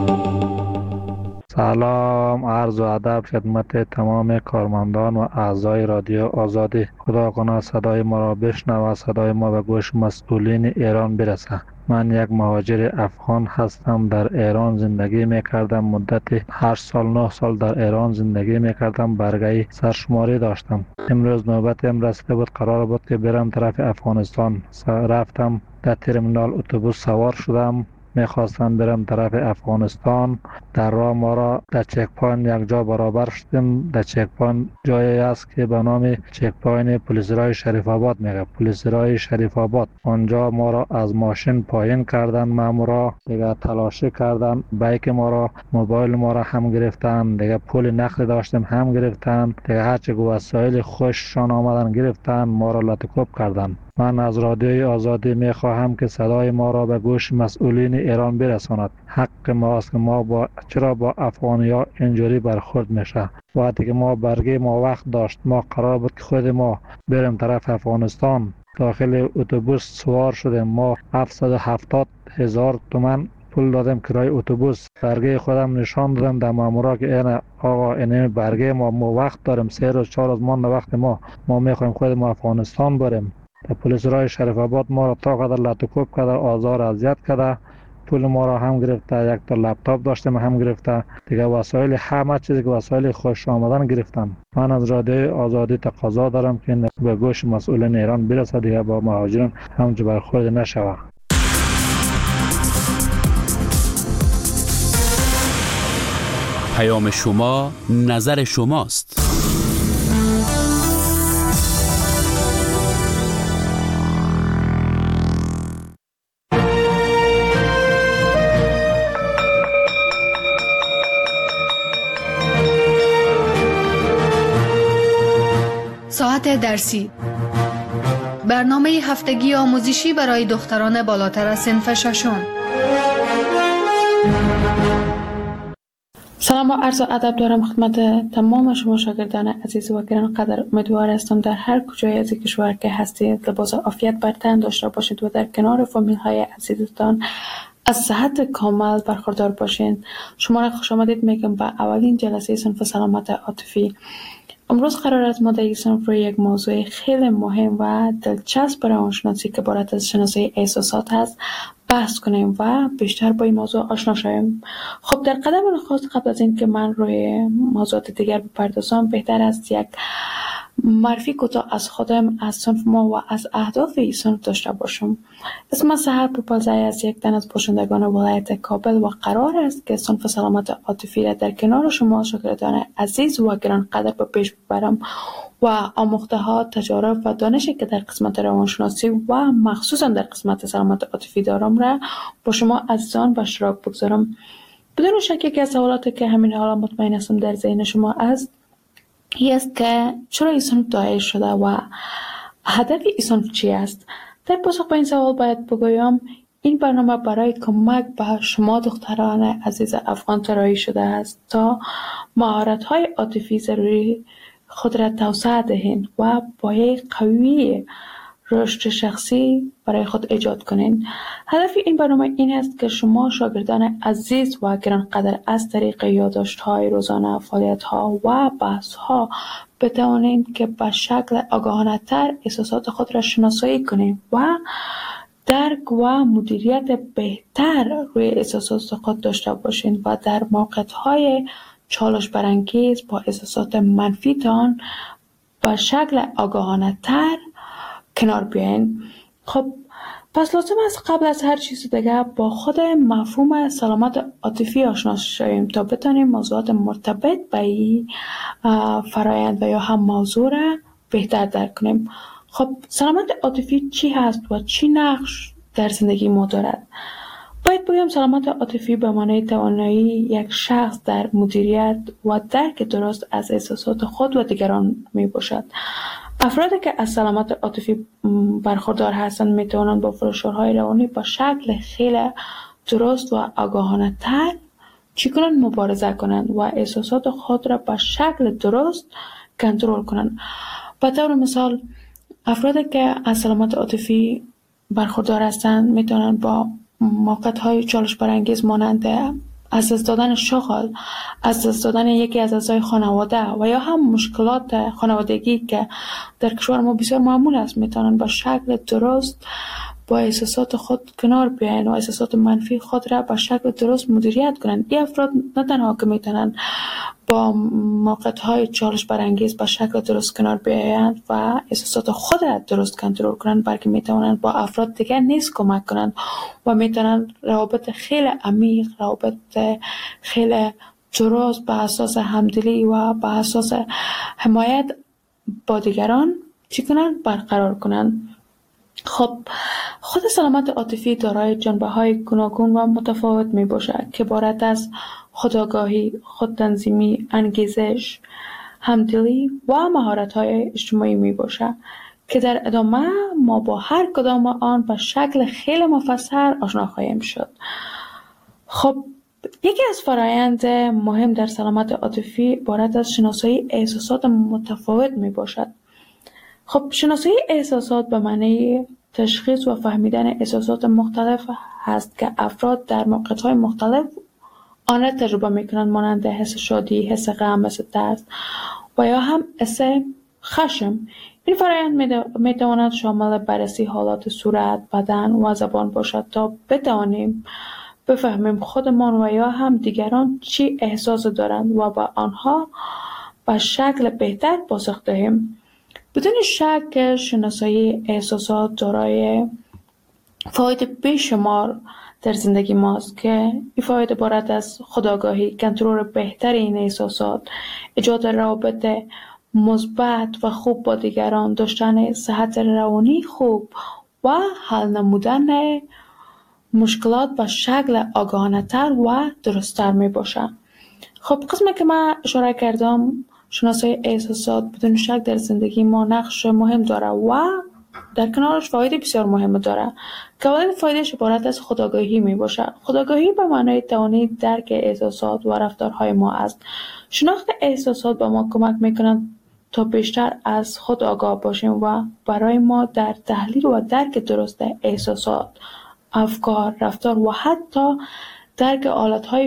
سلام، عرض و ادب خدمت تمام کارمندان و اعضای رادیو آزادی. خدا کنه صدای ما را بشنوه و صدای ما به گوش مسئولین ایران برسه. من یک مهاجر افغان هستم. در ایران زندگی میکردم. مدت 8 سال 9 سال در ایران زندگی میکردم. برگه سرشماری داشتم. امروز نوبتم رسیده بود، قرار بود که برم طرف افغانستان. رفتم در ترمینال اتوبوس سوار شدم، میخواستم برم طرف افغانستان. در راه ما را در چک پوینت یک جا برابر شدیم. در چک پوینت جایی است که به نام چک پوینت پلیس رای شریف آباد میگه، پلیس رای شریف آباد. آنجا ما را از ماشین پایین کردن، مامورا دیگه تلاشی کردن، بایک ما را، موبایل ما را هم گرفتن، دیگه پول نقد داشتیم هم گرفتن، دیگه هرچی وسایل خوششان آمدن گرفتن، ما را لطکوب کردن. من از رادیوی آزادی میخواهم که صدای ما را به گوش مسئولین ایران برساند. حق ما است که ما چرا با افغانیا اینجوری برخورد میشه؟ وقتی که ما برگه ما وقت داشت، ما قرار بود که خود ما بریم طرف افغانستان. داخل اتوبوس سوار شدیم. ما 770,000 تومان پول دادم کرای اتوبوس، برگه خودم نشان دادم در مامورا که این آقا این برگه ما وقت داریم 3 روز 4 روز مانده وقت ما میخوایم خود ما افغانستان بریم. در پلیس رای شریف آباد ما را تا قدر لطوکوب کرده، آزار اذیت کرده، پول ما را هم گرفته، یک تا لپتاپ داشتم هم گرفته، دیگه وسایل همه چیزی که وسایل خوش آمدن گرفتم. من از رادیو آزادی تقاضا دارم که به گوش مسئولین ایران برسه، دیگه با مهاجران همچه برخورد نشود. پیام شما نظر شماست. ساعت درسی، برنامه هفتگی آموزشی برای دختران بالاتر از صنف ششم. سلام و عرض ادب دارم خدمت تمام شما شاگردان عزیز و گرانقدر. امیدوار هستم در هر کجای از کشور که هستید لباس عافیت بر تن داشته باشید و در کنار فامیل های عزیزتان از صحت کامل برخوردار باشید. شما را خوش آمدید میگم به اولین جلسه صنف سلامت عاطفی. امروز قرار است ما در این صنف روی یک موضوع خیلی مهم و دلچسب برای روانشناسی که عبارت از شناسایی احساسات هست بحث کنیم و بیشتر با این موضوع آشنا شویم. خب در قدم نخست قبل از این که من روی موضوعات دیگر بپردازم، بهتر است یک معرفی کوتاه از خودم، از صنف ما و از اهداف این صنف داشته باشم. اسم سحر پوپلزای از یک تن از باشندگان ولایت کابل و قرار است که صنف سلامت عاطفی را در کنار شما شاگردان عزیز و گرانقدر به پیش ببرم و آموخته ها، تجارب و دانشی که در قسمت روانشناسی و مخصوصا در قسمت سلامت عاطفی دارم را با شما عزیزان به اشتراک بگذارم. بدون شک یکی از سوالاتی که همین حالا مطمئن هستم در ذهن شما است این است که چرا این صنف دایر شده و هدف این صنف چی است؟ در پاسخ به این سوال باید بگویم این برنامه برای کمک به شما دختران عزیز افغان طراحی شده است تا مهارت‌های عاطفی ضروری خود را توسعه دهید و پایه قوی رشد شخصی برای خود ایجاد کنید. هدف این برنامه این است که شما شاگردان عزیز و گرانقدر از طریق یادداشت‌های روزانه، فعالیت‌ها و بحث‌ها بتوانید که به شکل آگاهانه‌تر احساسات خود را شناسایی کنید و درک و مدیریت بهتر روی احساسات خود داشته باشید و در موقعیت‌های چالش برانگیز با احساسات منفیتان به شکل آگاهانه‌تر کنار بیاین. خب پس لازم است قبل از هر چیز دیگه با خود مفهوم سلامت عاطفی آشنا شویم تا بتونیم موضوعات مرتبط به این فرایند و یا هم موضوع را بهتر درک کنیم. خب سلامت عاطفی چی هست و چی نقش در زندگی ما دارد؟ باید بگم سلامت عاطفی به معنای توانایی یک شخص در مدیریت و درک درست از احساسات خود و دیگران می باشد. افرادی که از سلامت عاطفی برخوردار هستند می توانند با فشارهای روانی با شکل خیلی درست و آگاهانه تر چگونه مبارزه کنند و احساسات خود را با شکل درست کنترل کنند. به طور مثال افرادی که از سلامت عاطفی برخوردار هستند می توانند با موقعیت‌های چالش برانگیز مانند از دست دادن شغل، از دست دادن یکی از اعضای خانواده و یا هم مشکلات خانوادگی که در کشور ما بسیار معمول است میتونن با شکل درست با احساسات خود کنار بیاین و احساسات منفی خود را با شکل درست مدیریت کنند. این افراد نه تنها که میتونن با موقعیت‌های چالش برانگیز با شکل درست کنار بیایند و احساسات خود را درست کنترل کنند، بلکه میتونن با افراد دیگر نیز کمک کنند و میتونن روابط خیلی عمیق، روابط خیلی درست به اساس همدلی و به اساس حمایت با دیگران چی کنند؟ برقرار کنند. خب خود سلامت عاطفی دارای جنبه‌های گوناگون و متفاوت می باشد که عبارت از خودآگاهی، خودتنظیمی، انگیزش، همدلی و مهارت‌های اجتماعی می باشد که در ادامه ما با هر کدام آن به شکل خیلی مفصل آشنا خواهیم شد. خب یکی از فرایند مهم در سلامت عاطفی عبارت از شناسایی احساسات متفاوت می باشد. خب شناسایی احساسات به معنی تشخیص و فهمیدن احساسات مختلف هست که افراد در موقعیت‌های مختلف آن را تجربه می‌کنند، مانند حس شادی، حس غم، حس ترس و یا هم حس خشم. این فرآیند می‌تواند شامل بررسی حالات صورت، بدن و زبان باشد تا بتوانیم بفهمیم خودمان و یا هم دیگران چی احساس دارند و با آنها به شکل بهتر پاسخ دهیم. بدون شک شناسایی احساسات دارای فواید بیشمار در زندگی ماست که این فواید عبارت از خودآگاهی، کنترل بهتر این احساسات، ایجاد روابط مثبت و خوب با دیگران، داشتن صحت روانی خوب و حل نمودن مشکلات به شکل آگاهانه تر و درست‌تر می باشد. خب قسمی که من اشاره کردم، شناسایی احساسات بدون شک در زندگی ما نقش مهم داره و در کنارش فواید بسیار مهم داره که اولین فایدهش عبارت از خودآگاهی می باشه. خودآگاهی به معنای توانایی درک احساسات و رفتارهای ما است. شناخت احساسات به ما کمک میکنند تا بیشتر از خود آگاه باشیم و برای ما در تحلیل و درک درست احساسات، افکار، رفتار و حتی درک حالتهای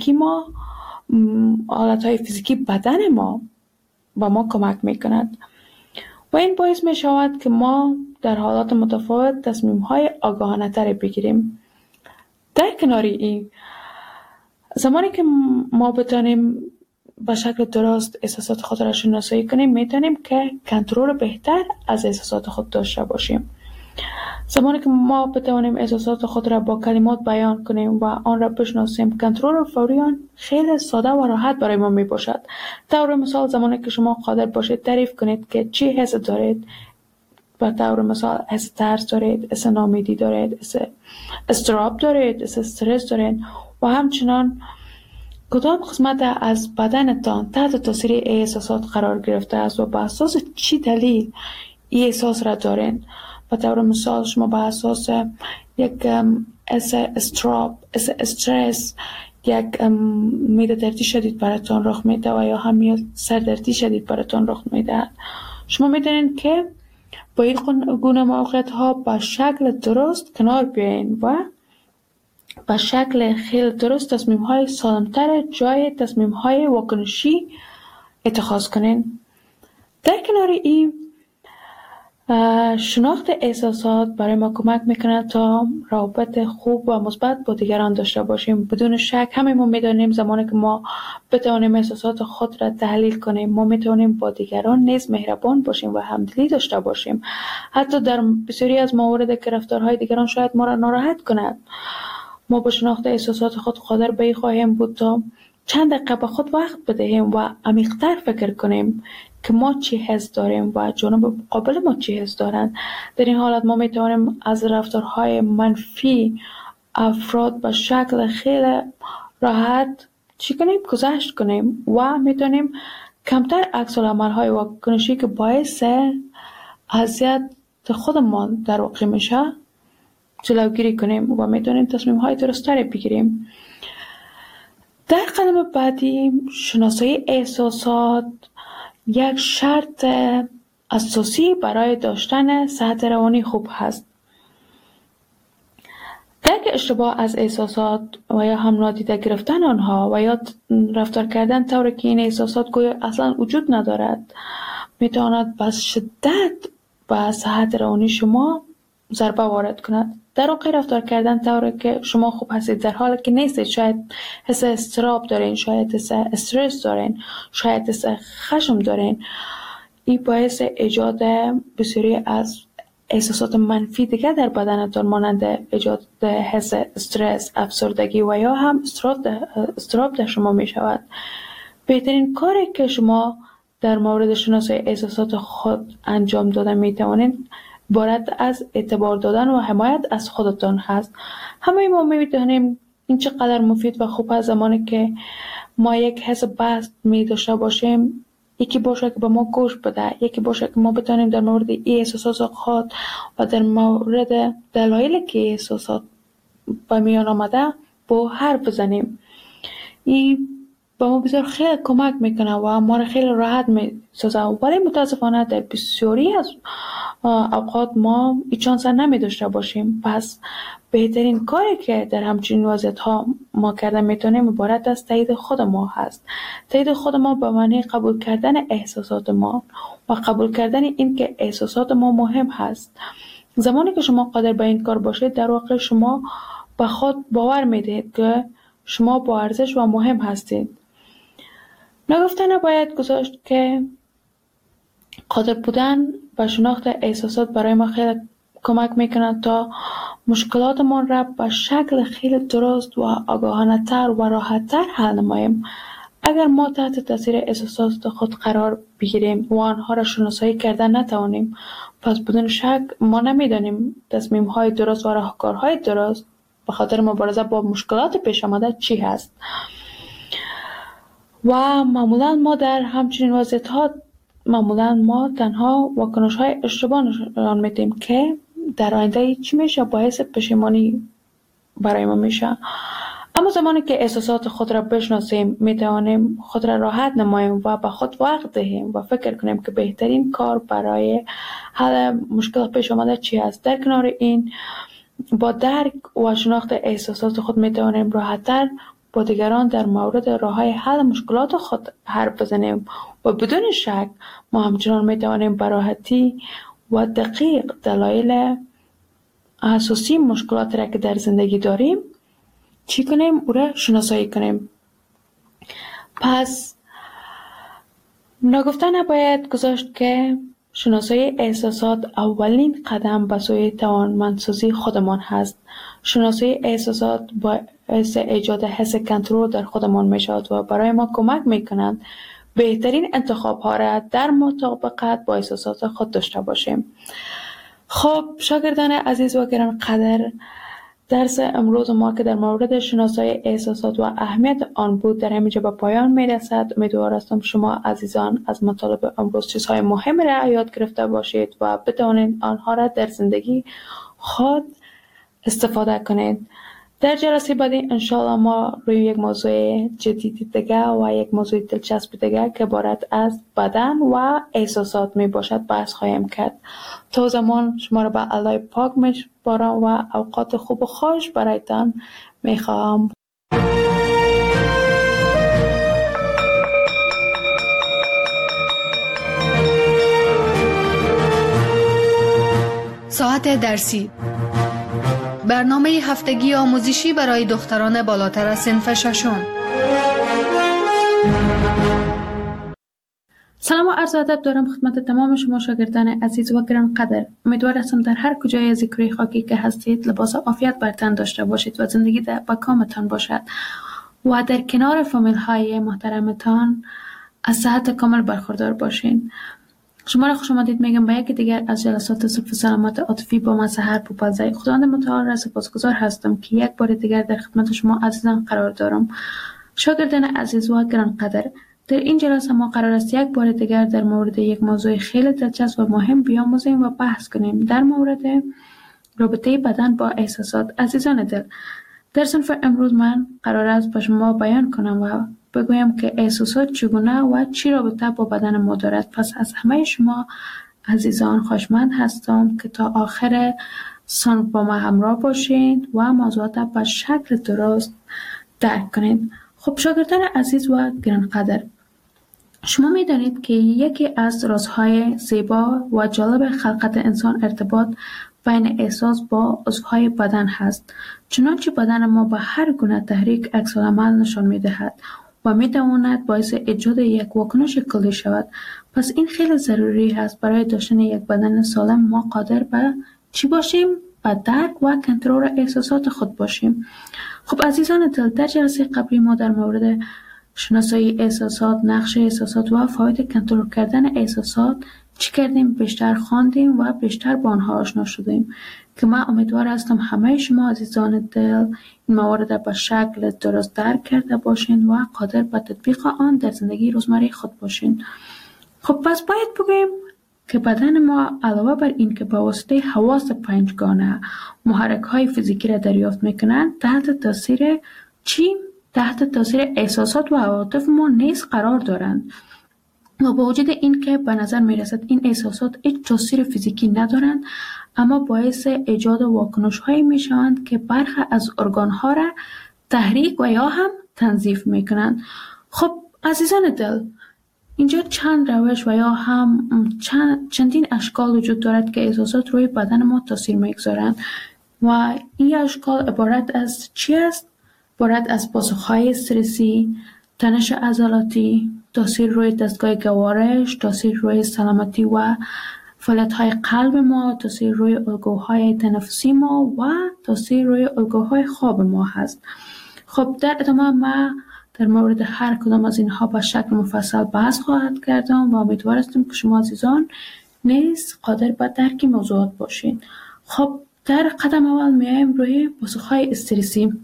فیزیکی بدن ما به ما کمک میکند و این باعث می شود که ما در حالات متفاوت تصمیم‌های آگاهانه تر بگیریم. در کنار این، زمانی که ما بتانیم به شکل درست احساسات خود را شناسایی کنیم، میتونیم که کنترل بهتر از احساسات خود داشته باشیم. زمانی که ما بتوانیم احساسات خود را با کلمات بیان کنیم و آن را بشناسیم، کنترل فوری آن خیلی ساده و راحت برای ما می باشد. طور مثال، زمانی که شما قادر باشید تعریف کنید که چی حس دارید، به طور مثال حس ترس دارید، حس ناامیدی دارید، حس اضطراب دارید، حس استرس دارید و همچنان کدام قسمت از بدنتان تحت تاثیر احساسات قرار گرفته است و به اساس چی دلیل این احساس را دارید. به طور مثال شما به اساس یک اضطراب، استرس، یک معده دردی شدید براتون رخ میده و یا هم سردردی شدید براتون رخ میده، شما میدونید که با این گونه موقعیت ها به شکل درست کنار بیاین و به شکل خیلی درست تصمیم های سالمتر جای تصمیم های واکنشی اتخاذ کنین. در کنار این، شناخت احساسات برای ما کمک میکنه تا روابط خوب و مثبت با دیگران داشته باشیم. بدون شک همه ما میدانیم زمانی که ما بتوانیم احساسات خود را تحلیل کنیم، ما میتونیم با دیگران نیز مهربان باشیم و همدلی داشته باشیم. حتی در بسیاری از موارد که رفتارهای دیگران شاید ما را ناراحت کند، ما با شناخت احساسات خود قادر به این خواهیم بود تا چند دقیقه به خود وقت بدهیم و عمیق‌تر فکر کنیم که ما چی حس داریم و جانب مقابل ما چی حس دارند. در این حالت ما میتوانیم از رفتارهای منفی افراد به شکل خیلی راحت گذشت کنیم و میتونیم کمتر عکس العمل‌های واکنشی که باعث اذیت خودمان در واقع میشه جلوگیری کنیم و میتونیم تصمیم‌های درست‌تری بگیریم. در قدم بعدی، شناسایی احساسات یک شرط اساسی برای داشتن صحت روانی خوب هست. درک اشتباه از احساسات و یا هم نادیده گرفتن آنها و یا رفتار کردن طوری که این احساسات گویا اصلا وجود ندارد میتواند به شدت به صحت روانی شما ضربه وارد کند. در واقع رفتار کردن طوری که شما خوب هستید در حالی که نیستید، شاید حس اضطراب دارین، شاید حس استرس دارین، شاید حس خشم دارین، این باعث ایجاد بسیاری از احساسات منفی دیگر در بدنتان مانند ایجاد حس استرس، افسردگی و یا هم اضطراب در شما می شود. بهترین کاری که شما در مورد شناسایی احساسات خود انجام داده می توانید عبارت از اعتبار دادن و حمایت از خودتان هست. همه ما می‌دانیم این چقدر مفید و خوب است زمانی که ما یک حس بد می داشته باشیم، یکی باشه که به ما گوش بده، یکی باشه که ما بتونیم در مورد این احساسات خود و در مورد دلایلی که احساسات به میان آمده با حرف بزنیم. این به ما بسیار خیلی کمک میکنه و ما را خیلی راحت میسازه، ولی متاسفانه در بسیاری از اوقات ما این چانس نمی داشته باشیم. پس بهترین کاری که در همچین وضعیت ها ما کرده میتونیم عبارت از تایید خود ما هست. تایید خود ما به معنی قبول کردن احساسات ما و قبول کردن این که احساسات ما مهم هست. زمانی که شما قادر به این کار باشید، در واقع شما به خود باور میدید که شما با ارزش و مهم هستید. نگفته نباید گذاشت که قادر بودن و شناخت احساسات برای ما خیلی کمک میکنه تا مشکلاتمان را به شکل خیلی درست و آگاهانه تر و راحت تر حل نماییم. اگر ما تحت تاثیر احساسات خود قرار بگیریم و آنها را شناسایی کردن نتوانیم، پس بدون شک ما نمیدانیم تصمیم های درست و راهکارهای درست به خاطر مبارزه با مشکلات پیش آمده چی هست. و معمولا ما در همچنین وضعیت ها ما تنها واکنش های اشتباه نشان میدیم که در آینده چی میشه، باعث پشیمانی برای ما میشه. اما زمانی که احساسات خود را بشناسیم، میتوانیم خود را راحت نماییم و به خود وقت دهیم و فکر کنیم که بهترین کار برای حل مشکل پیش آمده چی است. در کنار این، با درک و شناخت احساسات خود میتوانیم راحت‌تر با دیگران در مورد راه‌های حل مشکلات خود حرف بزنیم و بدون شک ما همچنان میتوانیم به راحتی و دقیق دلایل اساسی مشکلات را که در زندگی داریم چی کنیم، او را شناسایی کنیم. پس نگفته نباید گذاشت که شناسایی احساسات اولین قدم به سوی توانمندسازی خودمان هست. شناسایی احساسات باعث ایجاد حس کنترل در خودمان می شود و برای ما کمک می کنند بهترین انتخاب ها را در مطابقت با احساسات خود داشته باشیم. خب شاگردان عزیز و گرانقدر، درس امروز ما که در مورد شناسایی احساسات و اهمیت آن بود در همینجا به پایان می رسد. امیدوار هستم شما عزیزان از مطالب امروز چیزهای مهم را یاد گرفته باشید و بتوانید آنها را در زندگی خود استفاده کنید. در جلسه بعدی انشاءالله ما روی یک موضوع جدید دیگه و یک موضوع دلچسب دیگه که عبارت از بدن و احساسات می باشد بحث خواهیم کرد. تا زمان شما را به الله پاک می‌سپارم و اوقات خوب و خوش برایتان می‌خواهم. ساعت درسی، برنامه هفتگی آموزشی برای دختران بالاتر از صنف ششم. سلام و عرض ادب دارم خدمت تمام شما شاگردان عزیز و گرانقدر. امیدوار هستم در هر کجای از کره خاکی که هستید لباس عافیت بر تن داشته باشید و زندگی با کامتان باشد و در کنار فامیل های محترمتان از صحت کامل برخوردار باشین. شما را خوش آمدید میگم به یکی دیگر از جلسات صف سلامت عاطفی با من سحر پوپلزی. خداوند متعال را سپاسگزار هستم که یک بار دیگر در خدمت شما عزیزان قرار دارم. شاگردان عزیز و گرانقدر، در این جلسه ما قرار است یک بار دیگر در مورد یک موضوع خیلی دلچسب و مهم بیاموزیم و بحث کنیم، در مورد رابطه بدن با احساسات. عزیزان دل، در صنف امروز من قرار است به شما بیان کنم و بگویم که احساسات چگونه و چی رابطه با بدن ما دارد. پس از همه شما عزیزان خوشمند هستم که تا آخر صنف با ما همراه باشید و موضوعات به شکل درست درک کنید. خب شاگردان عزیز و گرانقدر، شما می دانید که یکی از رازهای زیبا و جالب خلقت انسان ارتباط بین احساس با عضوهای بدن هست. چنانچه بدن ما با هر گونه تحریک عکس‌العمل نشان می دهد و می تواند باعث ایجاد یک واکنش کلی شود. پس این خیلی ضروری است برای داشتن یک بدن سالم ما قادر به چی باشیم؟ به درک و کنترل احساسات خود باشیم. خب عزیزان دل، در جلسه قبلی ما در مورد شناسایی احساسات، نقش احساسات و فواید کنترل کردن احساسات چی کردیم؟ بیشتر خواندیم و بیشتر با آنها آشنا شدیم که من امیدوار هستم همه شما عزیزان دل این موارد را به شکل درست درک کرده باشین و قادر به تطبیق آن در زندگی روزمره خود باشین. خب پس باید بگویم که بدن ما علاوه بر این که به واسطه حواس پنجگانه محرک های فیزیکی را دریافت میکنند، تحت تاثیر چی؟ تحت تاثیر احساسات و عواطف ما نیز قرار دارند و با وجود این که به نظر می رسد این احساسات هیچ تاثیر فیزیکی ندارند، اما باعث ایجاد واکنش هایی می شوند که برخی از ارگان ها را تحریک و یا هم تنظیف می کنند. خب عزیزان دل، اینجا چند روش و یا هم چندین اشکال وجود دارد که احساسات روی بدن ما تاثیر میگذارند و این اشکال عبارت از چی است؟ عبارت از پاسخهای استرسی، تنش عضلاتی، تاثیر روی دستگاه گوارش، تاثیر روی سلامتی و فعالیت‌های قلب ما، تاثیر روی الگوهای تنفسی ما و تاثیر روی الگوهای خواب ما هست. خب در ادامه ما در مورد هر کدام از اینها با شکل مفصل بحث خواهد کردم و امیدوار هستم که شما عزیزان نیز قادر به درک موضوعات باشین. خب در قدم اول میایم روی پاسخهای استرسی.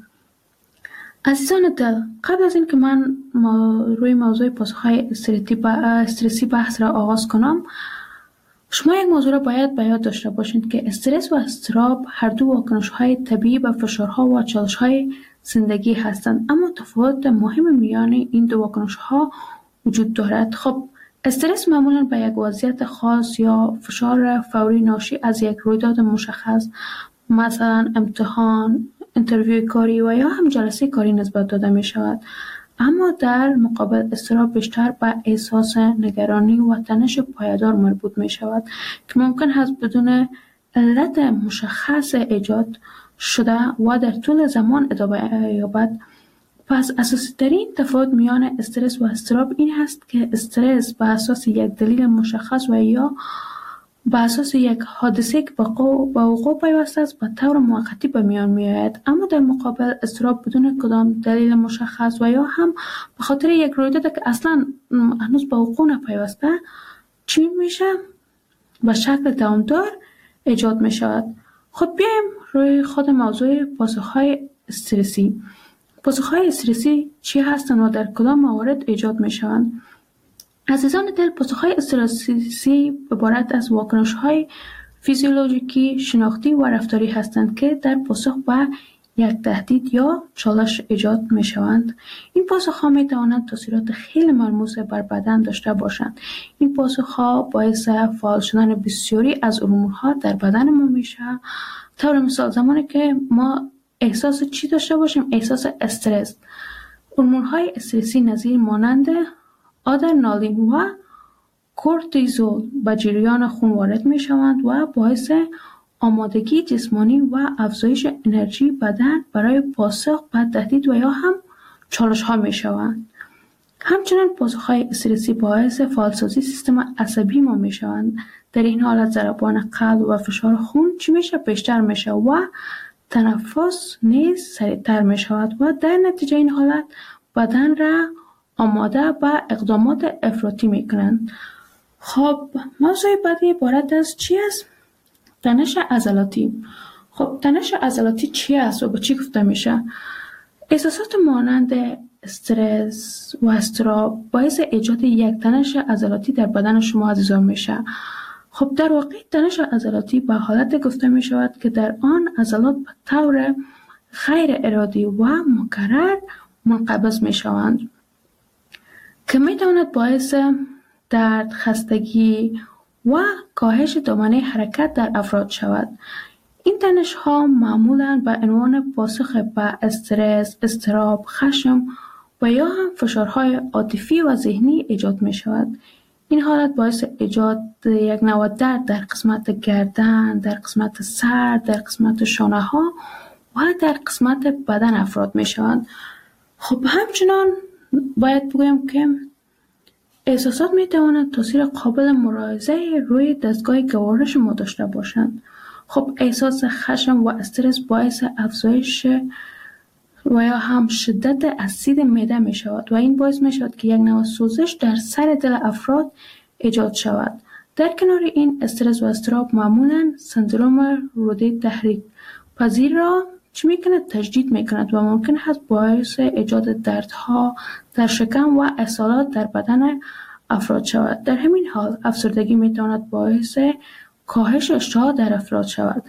عزیزان دل، قبل از اینکه من روی موضوع پاسخهای استرسی بحث را آغاز کنم، شما یک موضوع را باید به یاد داشته باشید که استرس و اضطراب هر دو واکنش‌های طبیعی به فشارها و چالش‌های زندگی هستند، اما تفاوت مهم میان این دو واکنش‌ها وجود دارد. خب استرس معمولاً به یک وضعیت خاص یا فشار فوری ناشی از یک رویداد مشخص، مثلا امتحان، اینترویو کاری و یا هم جلسه کاری نسبت داده می شود. اما در مقابل اضطراب بیشتر به احساس نگرانی و تنش پایدار مربوط می شود که ممکن است بدون علت مشخص ایجاد شده و در طول زمان ادامه یابد. پس اساسی ترین تفاوت میان استرس و اضطراب این هست که استرس به اساس یک دلیل مشخص و یا به اساس یک حادثه که به وقوع پیوسته است به طور موقتی به میان می آید، اما در مقابل اضطراب بدون کدام دلیل مشخص و یا هم به خاطر یک رویداد که اصلا هنوز به وقوع نپیوسته چی میشه؟ به شکل دوامدار ایجاد می شود. خب بیایم روی خود موضوع پاسخهای استرسی. پاسخهای استرسی چی هستند و در کدام موارد ایجاد می شوند؟ عزیزان دل، پاسخهای استرسی عبارت از واکنش‌های فیزیولوژیکی، شناختی و رفتاری هستند که در پاسخ به یک تهدید یا چالش ایجاد می شوند. این پاسخ‌ها می توانند تاثیرات خیلی ملموس بر بدن داشته باشند. این پاسخ‌ها باعث فعال شدن بسیاری از هورمون‌ها در بدن ما میشه. طور مثال زمانی که ما احساس چی داشته باشیم؟ احساس استرس. هورمون‌های استرسی نظیر مانند آدرنالین و کورتیزول به جریان خون وارد می شوند و باعث آمادگی جسمانی و افزایش انرژی بدن برای پاسخ به تهدید و یا هم چالش ها می شوند. همچنین پاسخ های استرسی باعث فعالسازی سیستم عصبی ما می شوند. در این حالت ضربان قلب و فشار خون چی میشه؟ بیشتر میشه و تنفس نیز سریعتر می شود و در نتیجه این حالت بدن را آماده به اقدامات افراطی می کنند. خب موضوع بعدی عبارت از چی است؟ تنش عضلاتی. خب تنش عضلاتی چی است و به چی گفته میشه؟ احساسات مانند استرس و اضطراب باعث ایجاد یک تنش عضلاتی در بدن شما عزیزان میشه. خب در واقع تنش عضلاتی به حالت گفته می شود که در آن عضلات به طور غیر ارادی و مکرر منقبض می شوند که می تواند باعث درد، خستگی و کاهش دامنه حرکت در افراد شود. این تنش ها معمولاً به عنوان پاسخ به استرس، اضطراب، خشم و یا هم فشارهای عاطفی و ذهنی ایجاد می شود. این حالت باعث ایجاد یک نوع درد در قسمت گردن، در قسمت سر، در قسمت شانه ها و در قسمت بدن افراد می شوند. خب همچنان باید بگویم که احساسات می توانند تاثیر قابل ملاحظه روی دستگاه گوارش ما داشته باشند. خب احساس خشم و استرس باعث افزایش و یا هم شدت اسید معده می شود و این باعث می شود که یک نوع سوزش در سر دل افراد ایجاد شود. در کنار این استرس و اضطراب معمولاً سندروم روده تحریک پذیر را چی می کند؟ تجدید می کند و ممکن است باعث ایجاد دردها در شکم و اسهالات در بدن افراد شود. در همین حال افسردگی می تواند باعث کاهش اشتها در افراد شود.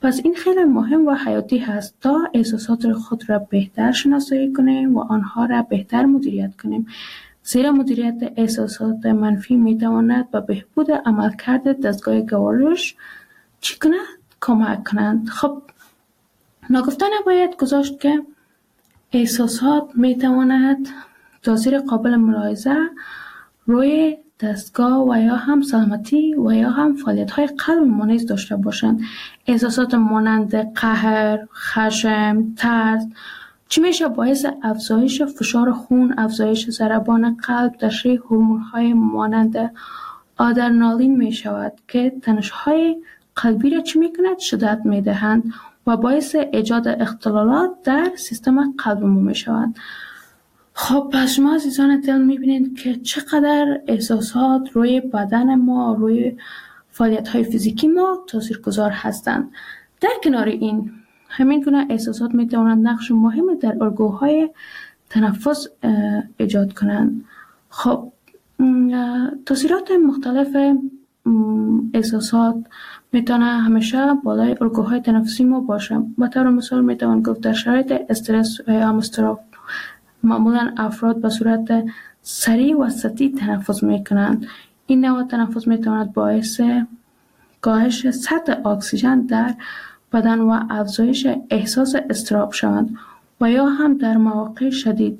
پس این خیلی مهم و حیاتی هست تا احساسات خود را بهتر شناسایی کنیم و آنها را بهتر مدیریت کنیم. زیرا مدیریت احساسات منفی میتواند به بهبود عملکرد دستگاه گوارش چی کند؟ کمک کنند. خب ناگفته نباید گذاشت که احساسات میتواند تاثیر قابل ملاحظه روی دستگاه و یا هم سلامتی و یا هم فعالیت‌های قلب ما نیز داشته باشند. احساسات مانند قهر، خشم، ترس چی میشه باعث افزایش فشار خون، افزایش ضربان قلب، تشریح هورمون‌های مانند آدرنالین می شود که تنش‌های قلبی را چی میکند؟ شدت میدهند و باعث ایجاد اختلالات در سیستم قلب ما می شوند. خب پس شما عزیزان دل میبینید که چقدر احساسات روی بدن ما، روی فعالیت‌های فیزیکی ما تاثیرگذار هستند. در کنار این همین گونه احساسات میتوانند نقش مهمی در الگوهای تنفس ایجاد کنند. خب تاثیرات مختلف احساسات میتونه همیشه بالای الگوهای تنفسی ما باشه. به طور مثال میتوان گفت در شرایط استرس یا اضطراب معمولا افراد به صورت سریع و سطحی تنفس میکنند. این نوع تنفس میتواند باعث کاهش سطح اکسیژن در بدن و افزایش احساس اضطراب شوند و یا هم در مواقع شدید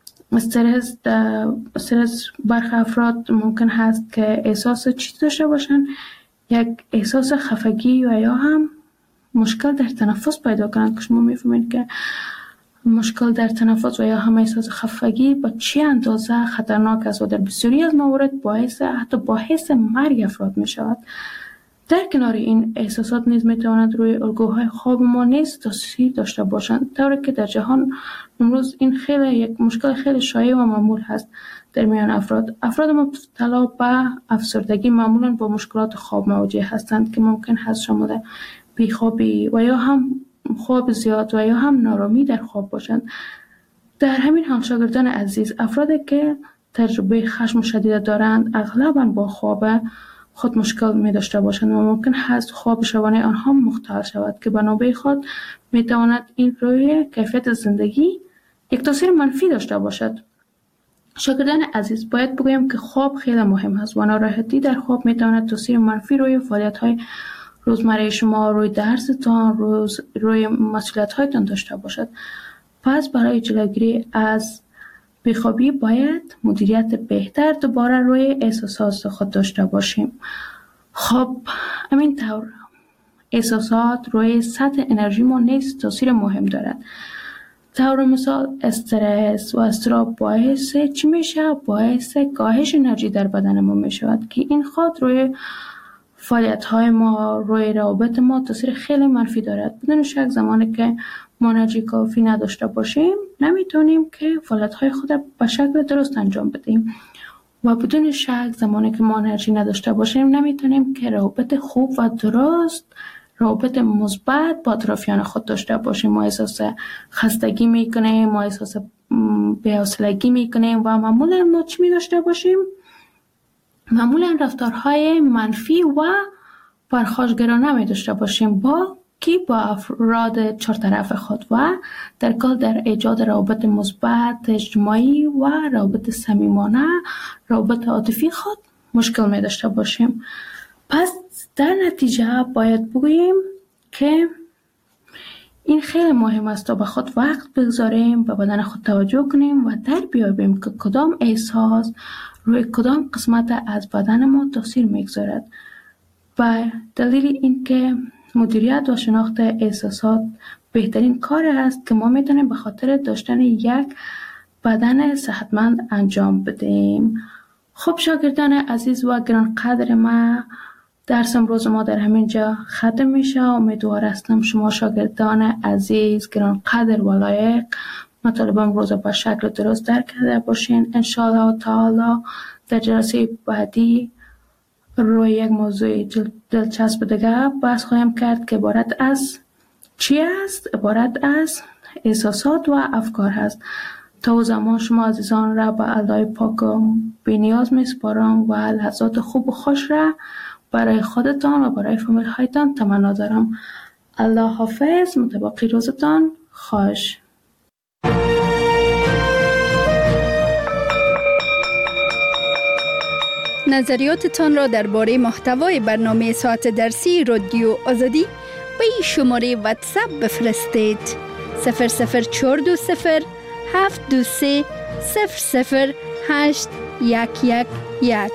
استرس برخی افراد ممکن هست که احساس چیزی داشته باشند، یک احساس خفگی و یا هم مشکل در تنفس پیدا کنند که شما میفهمید که مشکل در تنفس و یا هم احساس خفگی با چه اندازه خطرناک است و در بسیاری از موارد حتی باعث مرگ افراد می شود. در کنار این احساسات نیز می توانند روی الگوهای خواب ما نیز تاثیر داشته باشند، طوری که در جهان امروز این خیلی یک مشکل خیلی شایع و معمول هست در میان افراد مبتلا به افسردگی معمولا با مشکلات خواب مواجه هستند که ممکن هست شامل بیخوابی و یا هم خواب زیاد و یا هم نارامی در خواب باشند. در همین حال شاگردان عزیز، افرادی که تجربه خشم شدید دارند اغلباً با خواب خود مشکل می داشته باشند و ممکن هست خواب شبانه آنها مختل شود که به نوبه خود می تواند این روی کیفیت زندگی یک تاثیر منفی داشته باشد. شاگردان عزیز، باید بگویم که خواب خیلی مهم است و ناراحتی در خواب می تواند تاثیر منفی روی فعالیت‌های روزمره شما، روی درستان، روی مسئولیت‌هایتان داشته باشد. پس برای جلوگیری از بیخوابی باید مدیریت بهتر دوباره روی احساسات خود داشته باشیم. خب همین طور احساسات روی سطح انرژی ما نیز تاثیر مهم دارد. طور مثال استرس و اضطراب باعث چی میشه؟ باعث کاهش انرژی در بدن ما میشود که این خود روی فعالیت‌های ما، روی روابط ما تاثیر خیلی منفی دارد. بدون شک زمانی که ما انرژی کافی نداشته باشیم نمیتونیم که فعالیت‌های خود به شکل درست انجام بدیم و بدون شک زمانی که ما انرژی نداشته باشیم نمیتونیم که روابط خوب و درست، روابط مثبت با اطرافیان خود داشته باشیم. ما احساس خستگی میکنیم، ما احساس بی‌حوصلگی میکنیم و معمولا ما چی داشته باشیم؟ معمولا رفتارهای منفی و پرخاشگرانه می داشته باشیم با افراد چهارطرف خود و در کل در ایجاد روابط مثبت اجتماعی و روابط صمیمانه، روابط عاطفی خود مشکل می داشته باشیم. پس در نتیجه باید بگوییم که این خیلی مهم است تا به خود وقت بگذاریم، به بدن خود توجه کنیم و در بیابیم که کدام احساس روی کدام قسمت از بدن ما تاثیر میگذارد. و دلیل این که مدیریت و شناخت احساسات بهترین کار است که ما میتونیم به خاطر داشتن یک بدن صحتمند انجام بدیم. خب شاگردان عزیز و گرانقدر ما، درس امروز ما در همین جا ختم میشه. امیدوار هستم شما شاگردان عزیز گرانقدر و لایق مطالب امروز به شکل درست درک کرده باشین. انشاءالله تعالی در جلسه بعدی روی یک موضوع دلچسب دیگه بحث خواهیم کرد که عبارت از چی است؟ عبارت از احساسات و افکار هست. تا زمان شما عزیزان را به الله پاک بی نیاز میسپارم و لحظات خوب و خوش را برای خودتان و برای فامیل هایتان تمنا دارم. الله حافظ. متباقی روزتان خوش. نظریاتتان را درباره محتوای برنامه ساعت درسی رادیو آزادی به این شماره واتساپ بفرستید: 00420 723 00811.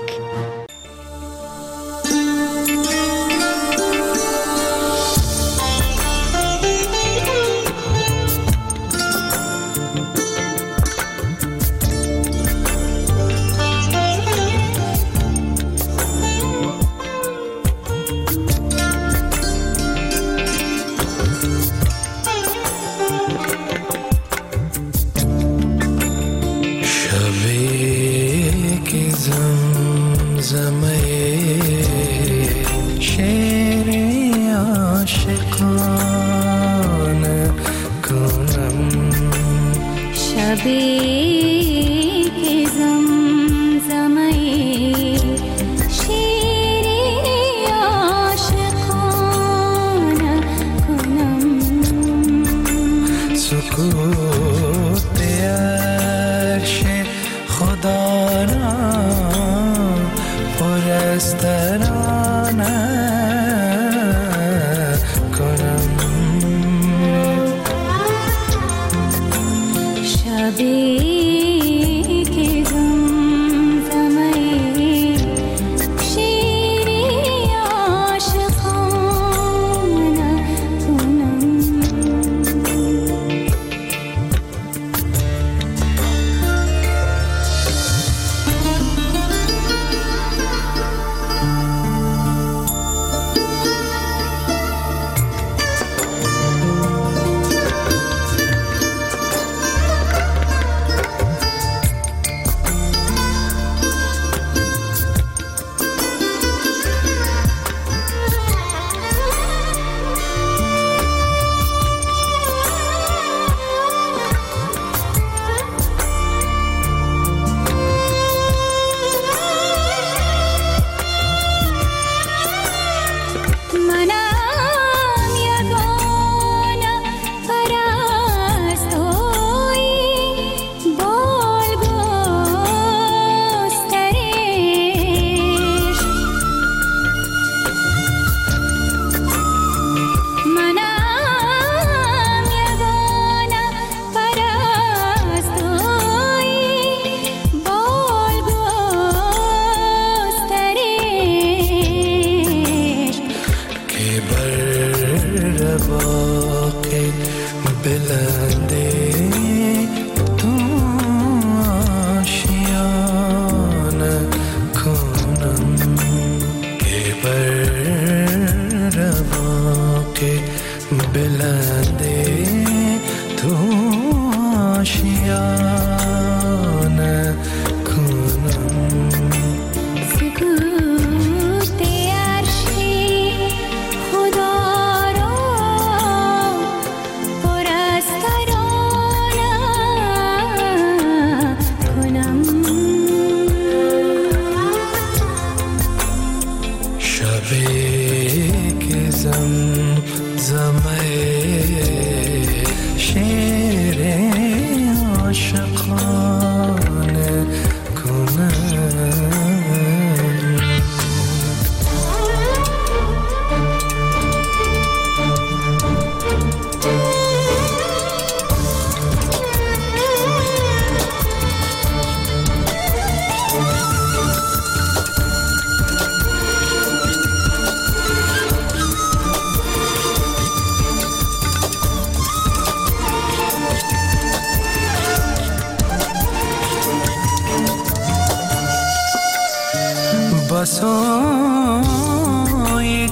بسای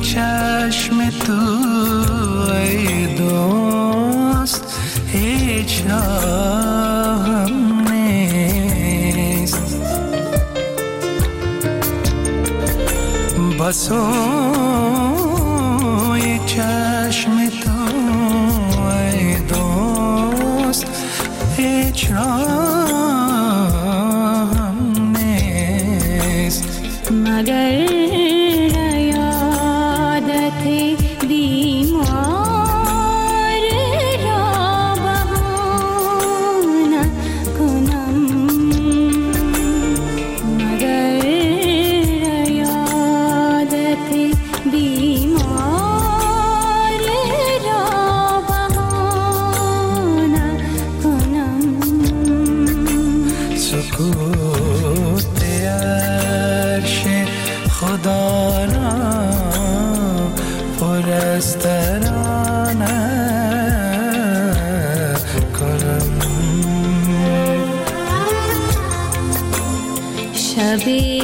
چشم تو ای دوست هیچ راهم نیست، بسای چشم تو ای دوست هیچ راهم نیست، مگر یادت بیمار ترانه کنم. شبی